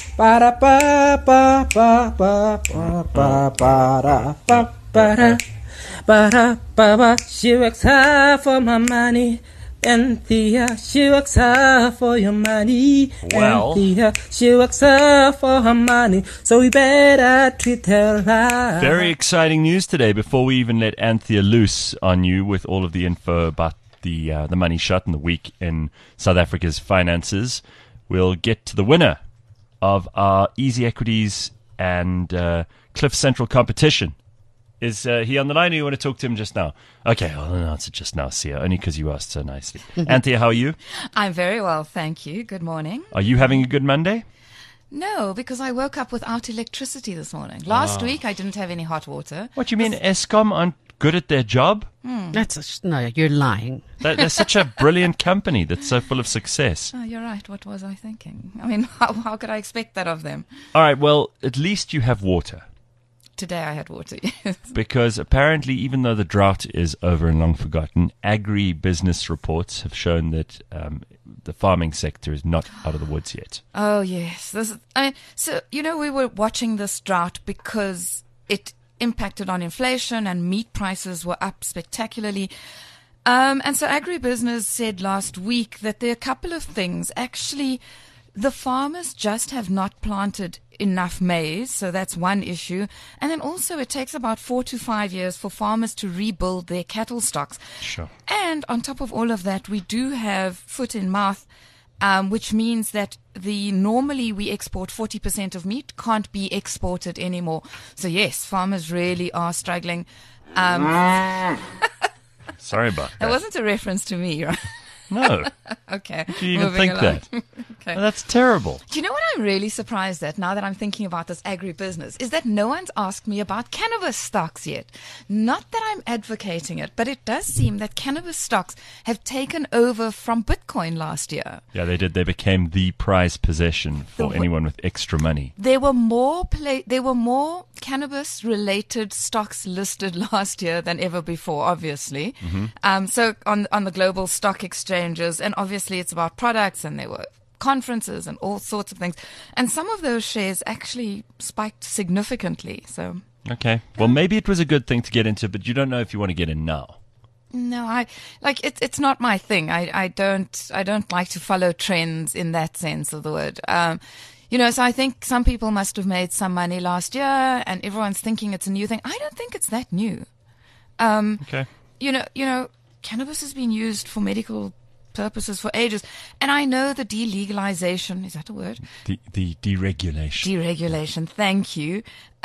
ba-da-ba-ba-ba-ba-ba-ba-da, ba-ba-da, ba-da-ba-ba. She works hard for my money. Anthea, she works hard for your money. Well. Anthea, she works hard for her money, so we better treat her right. Very exciting news today. Before we even let Anthea loose on you with all of the info about the money shot and the week in South Africa's finances, we'll get to the winner of our Easy Equities and Cliff Central competition. Is he on the line, or you want to talk to him just now? Okay, I'll answer just now, Sia, only because you asked so nicely. Anthea, how are you? I'm very well, thank you. Good morning. Are you having a good Monday? No, because I woke up without electricity this morning. Last week, I didn't have any hot water. What, you mean Eskom aren't good at their job? No, you're lying. They're such a brilliant company that's so full of success. Oh, you're right. What was I thinking? I mean, how could I expect that of them? All right, well, at least you have water. Today I had water, yes. Because apparently, even though the drought is over and long forgotten, agri-business reports have shown that the farming sector is not out of the woods yet. Oh, yes. We were watching this drought because it impacted on inflation and meat prices were up spectacularly. And so agribusiness said last week that there are a couple of things. Actually, the farmers just have not planted enough maize, so that's one issue. And then also it takes about 4 to 5 years for farmers to rebuild their cattle stocks. Sure. And on top of all of that, we do have foot and mouth, which means that normally we export 40% of meat can't be exported anymore. So yes, farmers really are struggling. Sorry about that. That wasn't a reference to me, right? No. Okay. Do you even moving think along. that? Okay. Well, that's terrible. Do you know what I'm really surprised at now that I'm thinking about this agribusiness is that no one's asked me about cannabis stocks yet. Not that I'm advocating it, but it does seem that cannabis stocks have taken over from Bitcoin last year. Yeah, they did. They became the prized possession for anyone with extra money. There were more cannabis-related stocks listed last year than ever before, obviously. Mm-hmm. So on the global stock exchanges, and obviously it's about products, and there were conferences and all sorts of things. And some of those shares actually spiked significantly. So Okay. Well, maybe it was a good thing to get into, but you don't know if you want to get in now. no, it's not my thing. I don't like to follow trends in that sense of the word. So I think some people must have made some money last year, and everyone's thinking it's a new thing. I don't think it's that new. Okay. cannabis has been used for medical purposes for ages. And I know the delegalization, is that a word? The deregulation. Deregulation, thank you.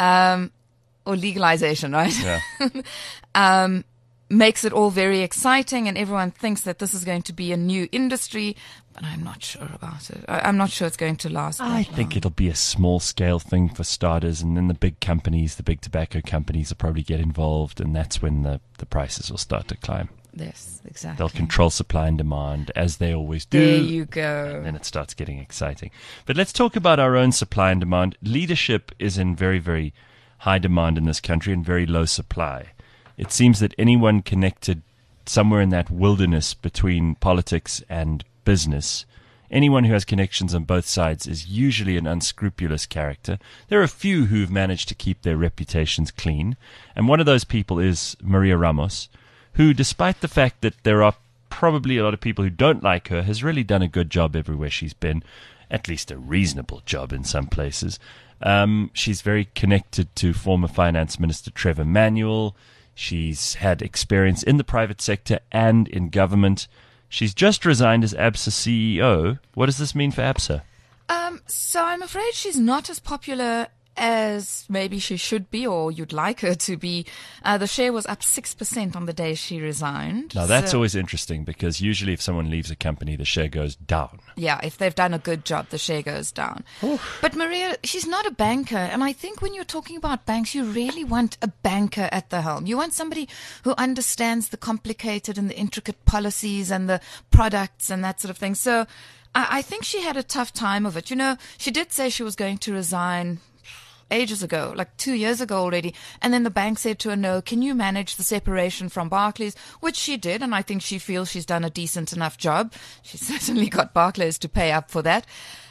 Or legalization, right? Yeah. Makes it all very exciting, and everyone thinks that this is going to be a new industry, but I'm not sure about it. I'm not sure it's going to last. I think it'll be a small scale thing for starters, and then the big companies, the big tobacco companies will probably get involved, and that's when the prices will start to climb. Yes, exactly. They'll control supply and demand, as they always do. There you go. And then it starts getting exciting. But let's talk about our own supply and demand. Leadership is in very, very high demand in this country and very low supply. It seems that anyone connected somewhere in that wilderness between politics and business, anyone who has connections on both sides, is usually an unscrupulous character. There are a few who've managed to keep their reputations clean, and one of those people is Maria Ramos, who, despite the fact that there are probably a lot of people who don't like her, has really done a good job everywhere she's been, at least a reasonable job in some places. She's very connected to former Finance Minister Trevor Manuel. She's had experience in the private sector and in government. She's just resigned as ABSA CEO. What does this mean for ABSA? So I'm afraid she's not as popular as maybe she should be, or you'd like her to be. The share was up 6% on the day she resigned. Now, that's always interesting, because usually if someone leaves a company, the share goes down. Yeah, if they've done a good job, the share goes down. But Maria, she's not a banker. And I think when you're talking about banks, you really want a banker at the helm. You want somebody who understands the complicated and the intricate policies and the products and that sort of thing. So I think she had a tough time of it. You know, she did say she was going to resign ages ago, like 2 years ago already. And then the bank said to her, no, can you manage the separation from Barclays? Which she did, and I think she feels she's done a decent enough job. She certainly got Barclays to pay up for that.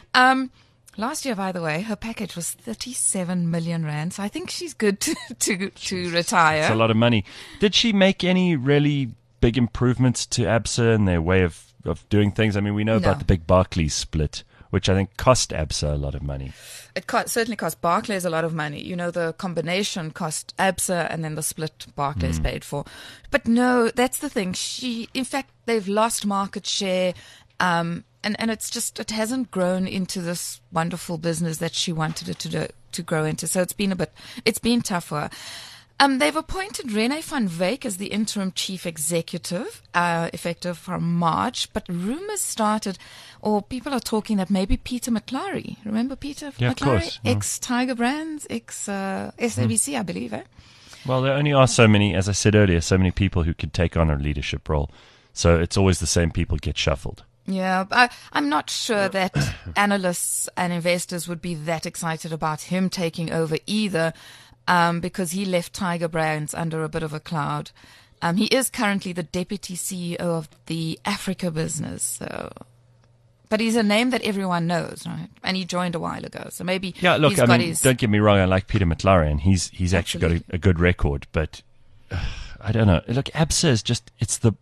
Last year, by the way, her package was 37 million rand, so I think she's good to retire. It's a lot of money. Did she make any really big improvements to ABSA and their way of doing things? I mean, we know about the big Barclays split, which I think cost ABSA a lot of money. It certainly cost Barclays a lot of money. You know, the combination cost ABSA, and then the split Barclays paid for. But no, that's the thing. In fact, they've lost market share, and it's just, it hasn't grown into this wonderful business that she wanted it to grow into. So it's been tough for her. They've appointed Rene van Wyk as the interim chief executive, effective from March. But rumors started, or people are talking that maybe Peter McClary, remember Peter McClary? Of course. Ex-Tiger Brands, ex-SABC, I believe, eh? Well, there only are so many, as I said earlier, so many people who could take on a leadership role. So it's always the same people get shuffled. Yeah, I'm not sure that analysts and investors would be that excited about him taking over either. Because he left Tiger Brands under a bit of a cloud. He is currently the deputy CEO of the Africa business. So, but he's a name that everyone knows, right? And he joined a while ago, so maybe look, don't get me wrong. I like Peter McClary, and he's actually got a good record. But I don't know. Look, ABSA is just it's the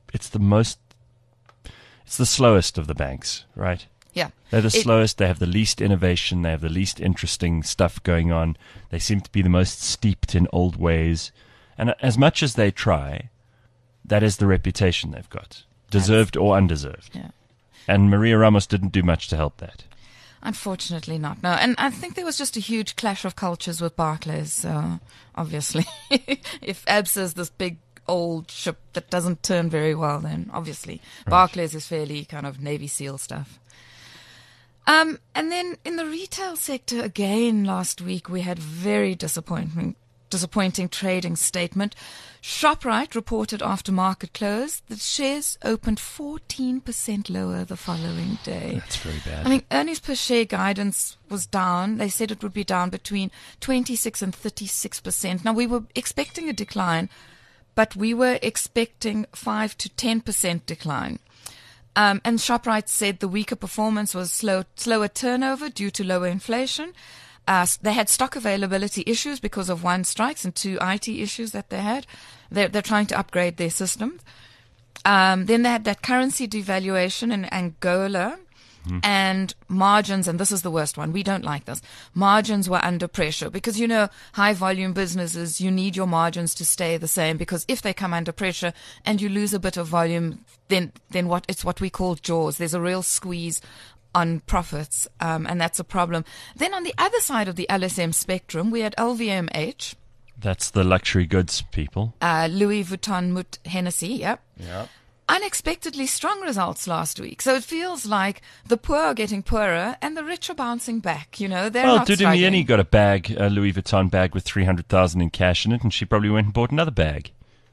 slowest of the banks, right? Yeah. They're the slowest, they have the least innovation, they have the least interesting stuff going on. They seem to be the most steeped in old ways. And as much as they try, that is the reputation they've got, deserved or undeserved. Yeah. And Maria Ramos didn't do much to help that. Unfortunately not, no. And I think there was just a huge clash of cultures with Barclays, so obviously. If ABSA is this big old ship that doesn't turn very well, then obviously Barclays is fairly kind of Navy SEAL stuff. And then in the retail sector, again, last week we had very disappointing trading statement. ShopRite reported after market close that shares opened 14% lower the following day. That's very bad. I mean, earnings per share guidance was down. They said it would be down between 26 and 36%. Now, we were expecting a decline, but we were expecting 5 to 10% decline. And ShopRite said the weaker performance was slower turnover due to lower inflation. They had stock availability issues because of 1 strikes and 2 IT issues that they had. They're trying to upgrade their systems. Then they had that currency devaluation in Angola And margins, and this is the worst one, we don't like this, margins were under pressure because, high volume businesses, you need your margins to stay the same, because if they come under pressure and you lose a bit of volume, then it's what we call jaws. There's a real squeeze on profits, and that's a problem. Then on the other side of the LSM spectrum, we had LVMH. That's the luxury goods people. Louis Vuitton, Moët Hennessy, yep. Yeah. Unexpectedly strong results last week. So it feels like the poor are getting poorer and the rich are bouncing back. They're not struggling. Dudimieni got a Louis Vuitton bag with 300,000 in cash in it, and she probably went and bought another bag.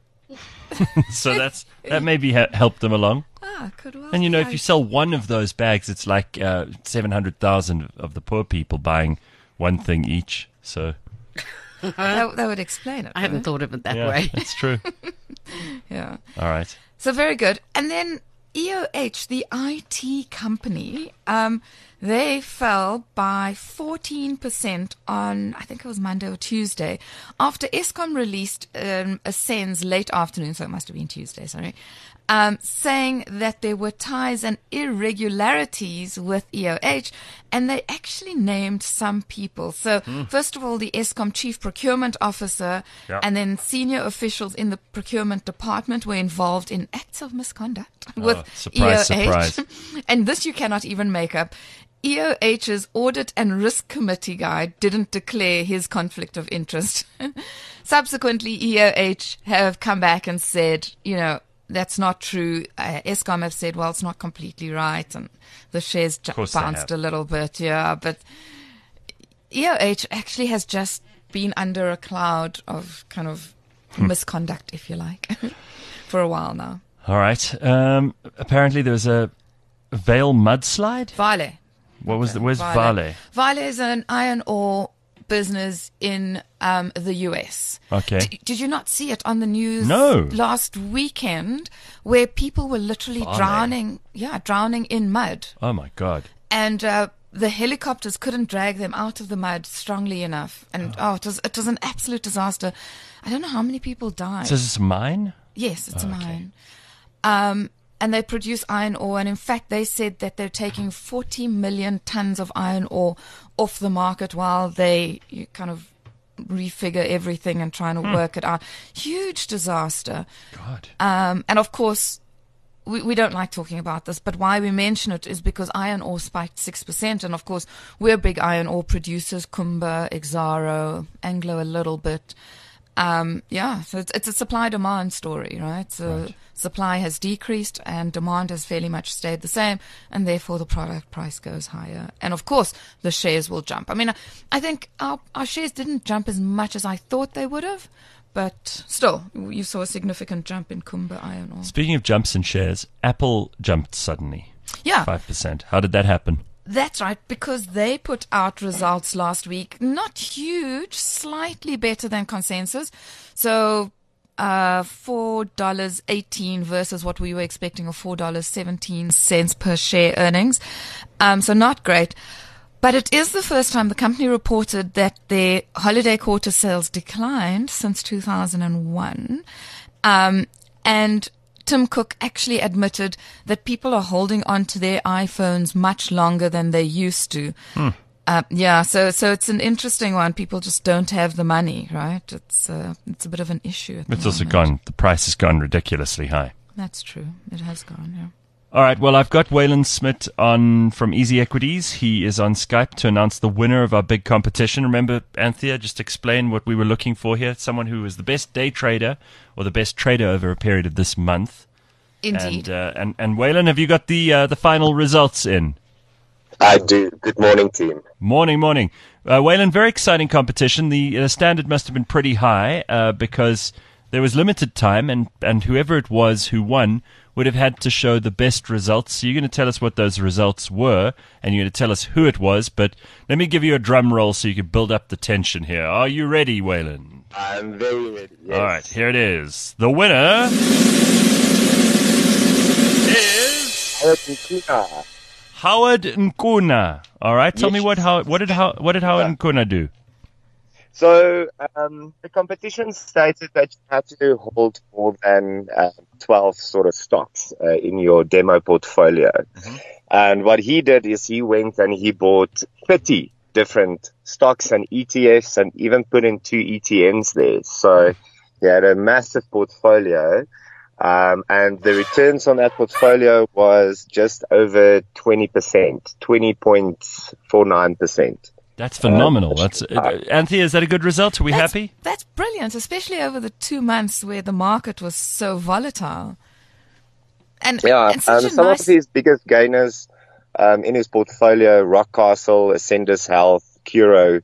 So that maybe helped them along. Could well And be. if you sell one of those bags, it's like 700,000 of the poor people buying one thing each. So that would explain it. I hadn't thought of it that yeah, way. that's true. Yeah. All right. So very good. And then EOH, the IT company, they fell by 14% on, I think it was Monday or Tuesday, after Eskom released a SENS late afternoon, so it must have been Tuesday, sorry, saying that there were ties and irregularities with EOH, and they actually named some people. So first of all, the Eskom Chief Procurement Officer and then senior officials in the procurement department were involved in acts of misconduct with surprise, EOH. surprise. And this you cannot even make up. EOH's Audit and Risk Committee guy didn't declare his conflict of interest. Subsequently, EOH have come back and said, that's not true. Eskom have said, well, it's not completely right, and the shares bounced a little bit, but EOH actually has just been under a cloud of kind of misconduct, if you like, for a while now. All right. Apparently there was a Vale mudslide. Vale. Where's Vale? Vale is an iron ore business in the US. Okay. Did you not see it on the news last weekend, where people were literally drowning in mud? Oh my God. And the helicopters couldn't drag them out of the mud strongly enough. And it was an absolute disaster. I don't know how many people died. So is this a mine? Yes, it's a mine. And they produce iron ore. And in fact, they said that they're taking 40 million tons of iron ore off the market while they kind of refigure everything and trying to work it out. Huge disaster. God. And of course, we don't like talking about this, but why we mention it is because iron ore spiked 6%. And of course, we're big iron ore producers, Kumba, Exxaro, Anglo a little bit. So it's a supply-demand story, right? So supply has decreased and demand has fairly much stayed the same, and therefore the product price goes higher. And of course, the shares will jump. I mean, I think our shares didn't jump as much as I thought they would have, but still, you saw a significant jump in Kumba iron ore. Speaking of jumps in shares, Apple jumped suddenly. Yeah. 5%. How did that happen? That's right, because they put out results last week. Not huge, slightly better than consensus. So $4.18 versus what we were expecting of $4.17 per share earnings. So not great. But it is the first time the company reported that their holiday quarter sales declined since 2001. And Tim Cook actually admitted that people are holding on to their iPhones much longer than they used to. So it's an interesting one. People just don't have the money, right? It's a bit of an issue. It's also gone. The price has gone ridiculously high. That's true. It has gone. Yeah. All right. Well, I've got Waylon Smith on from Easy Equities. He is on Skype to announce the winner of our big competition. Remember, Anthea, just explain what we were looking for here. Someone who was the best day trader or the best trader over a period of this month. Indeed. And Waylon, have you got the final results in? I do. Good morning, team. Morning. Waylon, very exciting competition. The standard must have been pretty high because there was limited time, and whoever it was who won would have had to show the best results. So you're going to tell us what those results were, and you're going to tell us who it was. But let me give you a drum roll so you can build up the tension here. Are you ready, Waylon? I'm very ready. Yes. All right, here it is. The winner is Howard Nkuna. All right, tell me what did Howard Nkuna do? So the competition stated that you had to hold more than 12 sort of stocks in your demo portfolio. And what he did is he went and he bought 30 different stocks and ETFs and even put in 2 ETNs there. So he had a massive portfolio. And the returns on that portfolio was just over 20%, 20.49%. That's phenomenal. Anthea, is that a good result? Are we happy? That's brilliant, especially over the 2 months where the market was so volatile. And some of his biggest gainers in his portfolio: Rockcastle, Ascendus Health, Curo,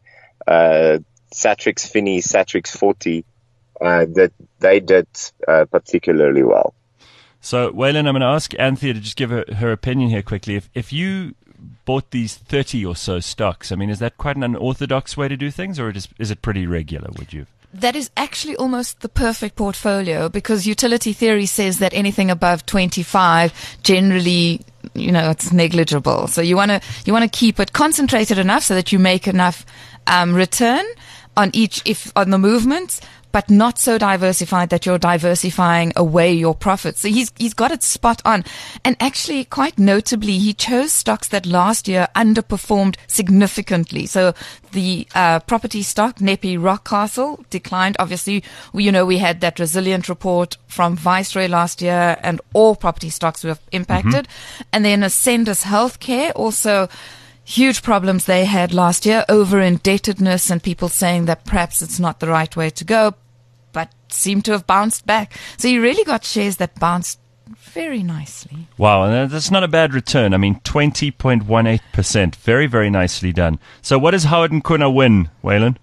Satrix Fini, Satrix 40, that they did particularly well. So, Waylon, I'm going to ask Anthea to just give her opinion here quickly. If you bought these 30 or so stocks, I mean, is that quite an unorthodox way to do things, or is it pretty regular, would you? That is actually almost the perfect portfolio, because utility theory says that anything above 25 generally, it's negligible. So you want to keep it concentrated enough so that you make enough return on on the movements, but not so diversified that you're diversifying away your profits. So he's got it spot on. And actually, quite notably, he chose stocks that last year underperformed significantly. So the property stock, Nepi Rockcastle, declined. Obviously, we had that resilient report from Viceroy last year, and all property stocks were impacted. And then Ascendus Healthcare also, huge problems they had last year, over indebtedness and people saying that perhaps it's not the right way to go, but seem to have bounced back. So you really got shares that bounced very nicely. Wow, and that's not a bad return. I mean, 20.18%. Very, very nicely done. So what does Howard and Kuna win, Waylon?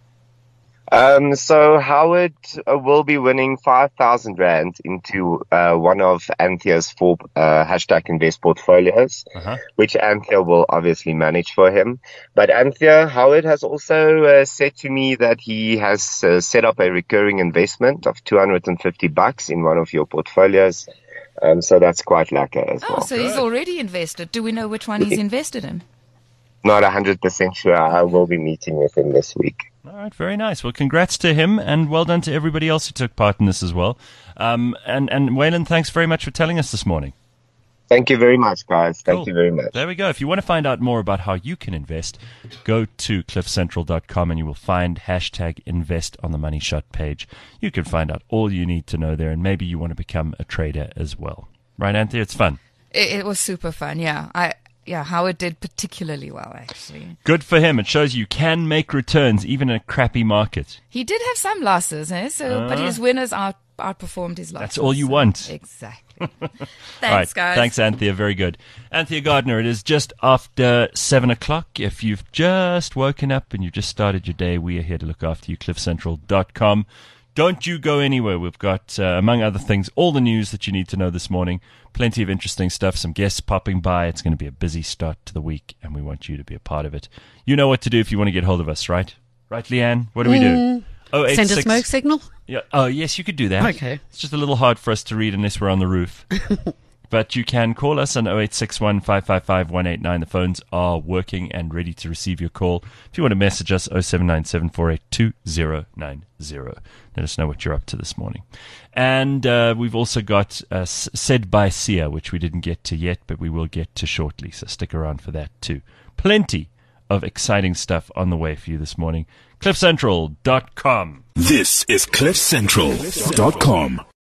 So Howard will be winning 5,000 Rand into one of Anthea's 4 hashtag invest portfolios, which Anthea will obviously manage for him. But Howard has also said to me that he has set up a recurring investment of $250 in one of your portfolios. So that's quite lekker as well. Oh, so he's already invested. Do we know which one he's invested in? Not 100% sure. I will be meeting with him this week. All right, very nice. Well, congrats to him, and well done to everybody else who took part in this as well. And Waylon, thanks very much for telling us this morning. Thank you very much, guys. Thank you very much. There we go. If you want to find out more about how you can invest, go to cliffcentral.com and you will find hashtag invest on the Money Shot page. You can find out all you need to know there, and maybe you want to become a trader as well. Right, Anthea? It's fun. It was super fun, yeah. Howard did particularly well, actually. Good for him. It shows you can make returns even in a crappy market. He did have some losses, but his winners outperformed his losses. That's all you want. Exactly. Thanks, guys. Thanks, Anthea. Very good. Anthea Gardner, it is just after 7 o'clock. If you've just woken up and you've just started your day, we are here to look after you, cliffcentral.com. Don't you go anywhere. We've got, among other things, all the news that you need to know this morning. Plenty of interesting stuff, some guests popping by. It's going to be a busy start to the week, and we want you to be a part of it. You know what to do if you want to get hold of us, right? Right, Leanne? What do we do? Send a smoke signal? Yeah. Oh, yes, you could do that. Okay. It's just a little hard for us to read unless we're on the roof. But you can call us on 0861 555 189. The phones are working and ready to receive your call. If you want to message us, 0797 482 2090. Let us know what you're up to this morning. And we've also got Said by Sia, which we didn't get to yet, but we will get to shortly. So stick around for that too. Plenty of exciting stuff on the way for you this morning. CliffCentral.com. This is CliffCentral.com.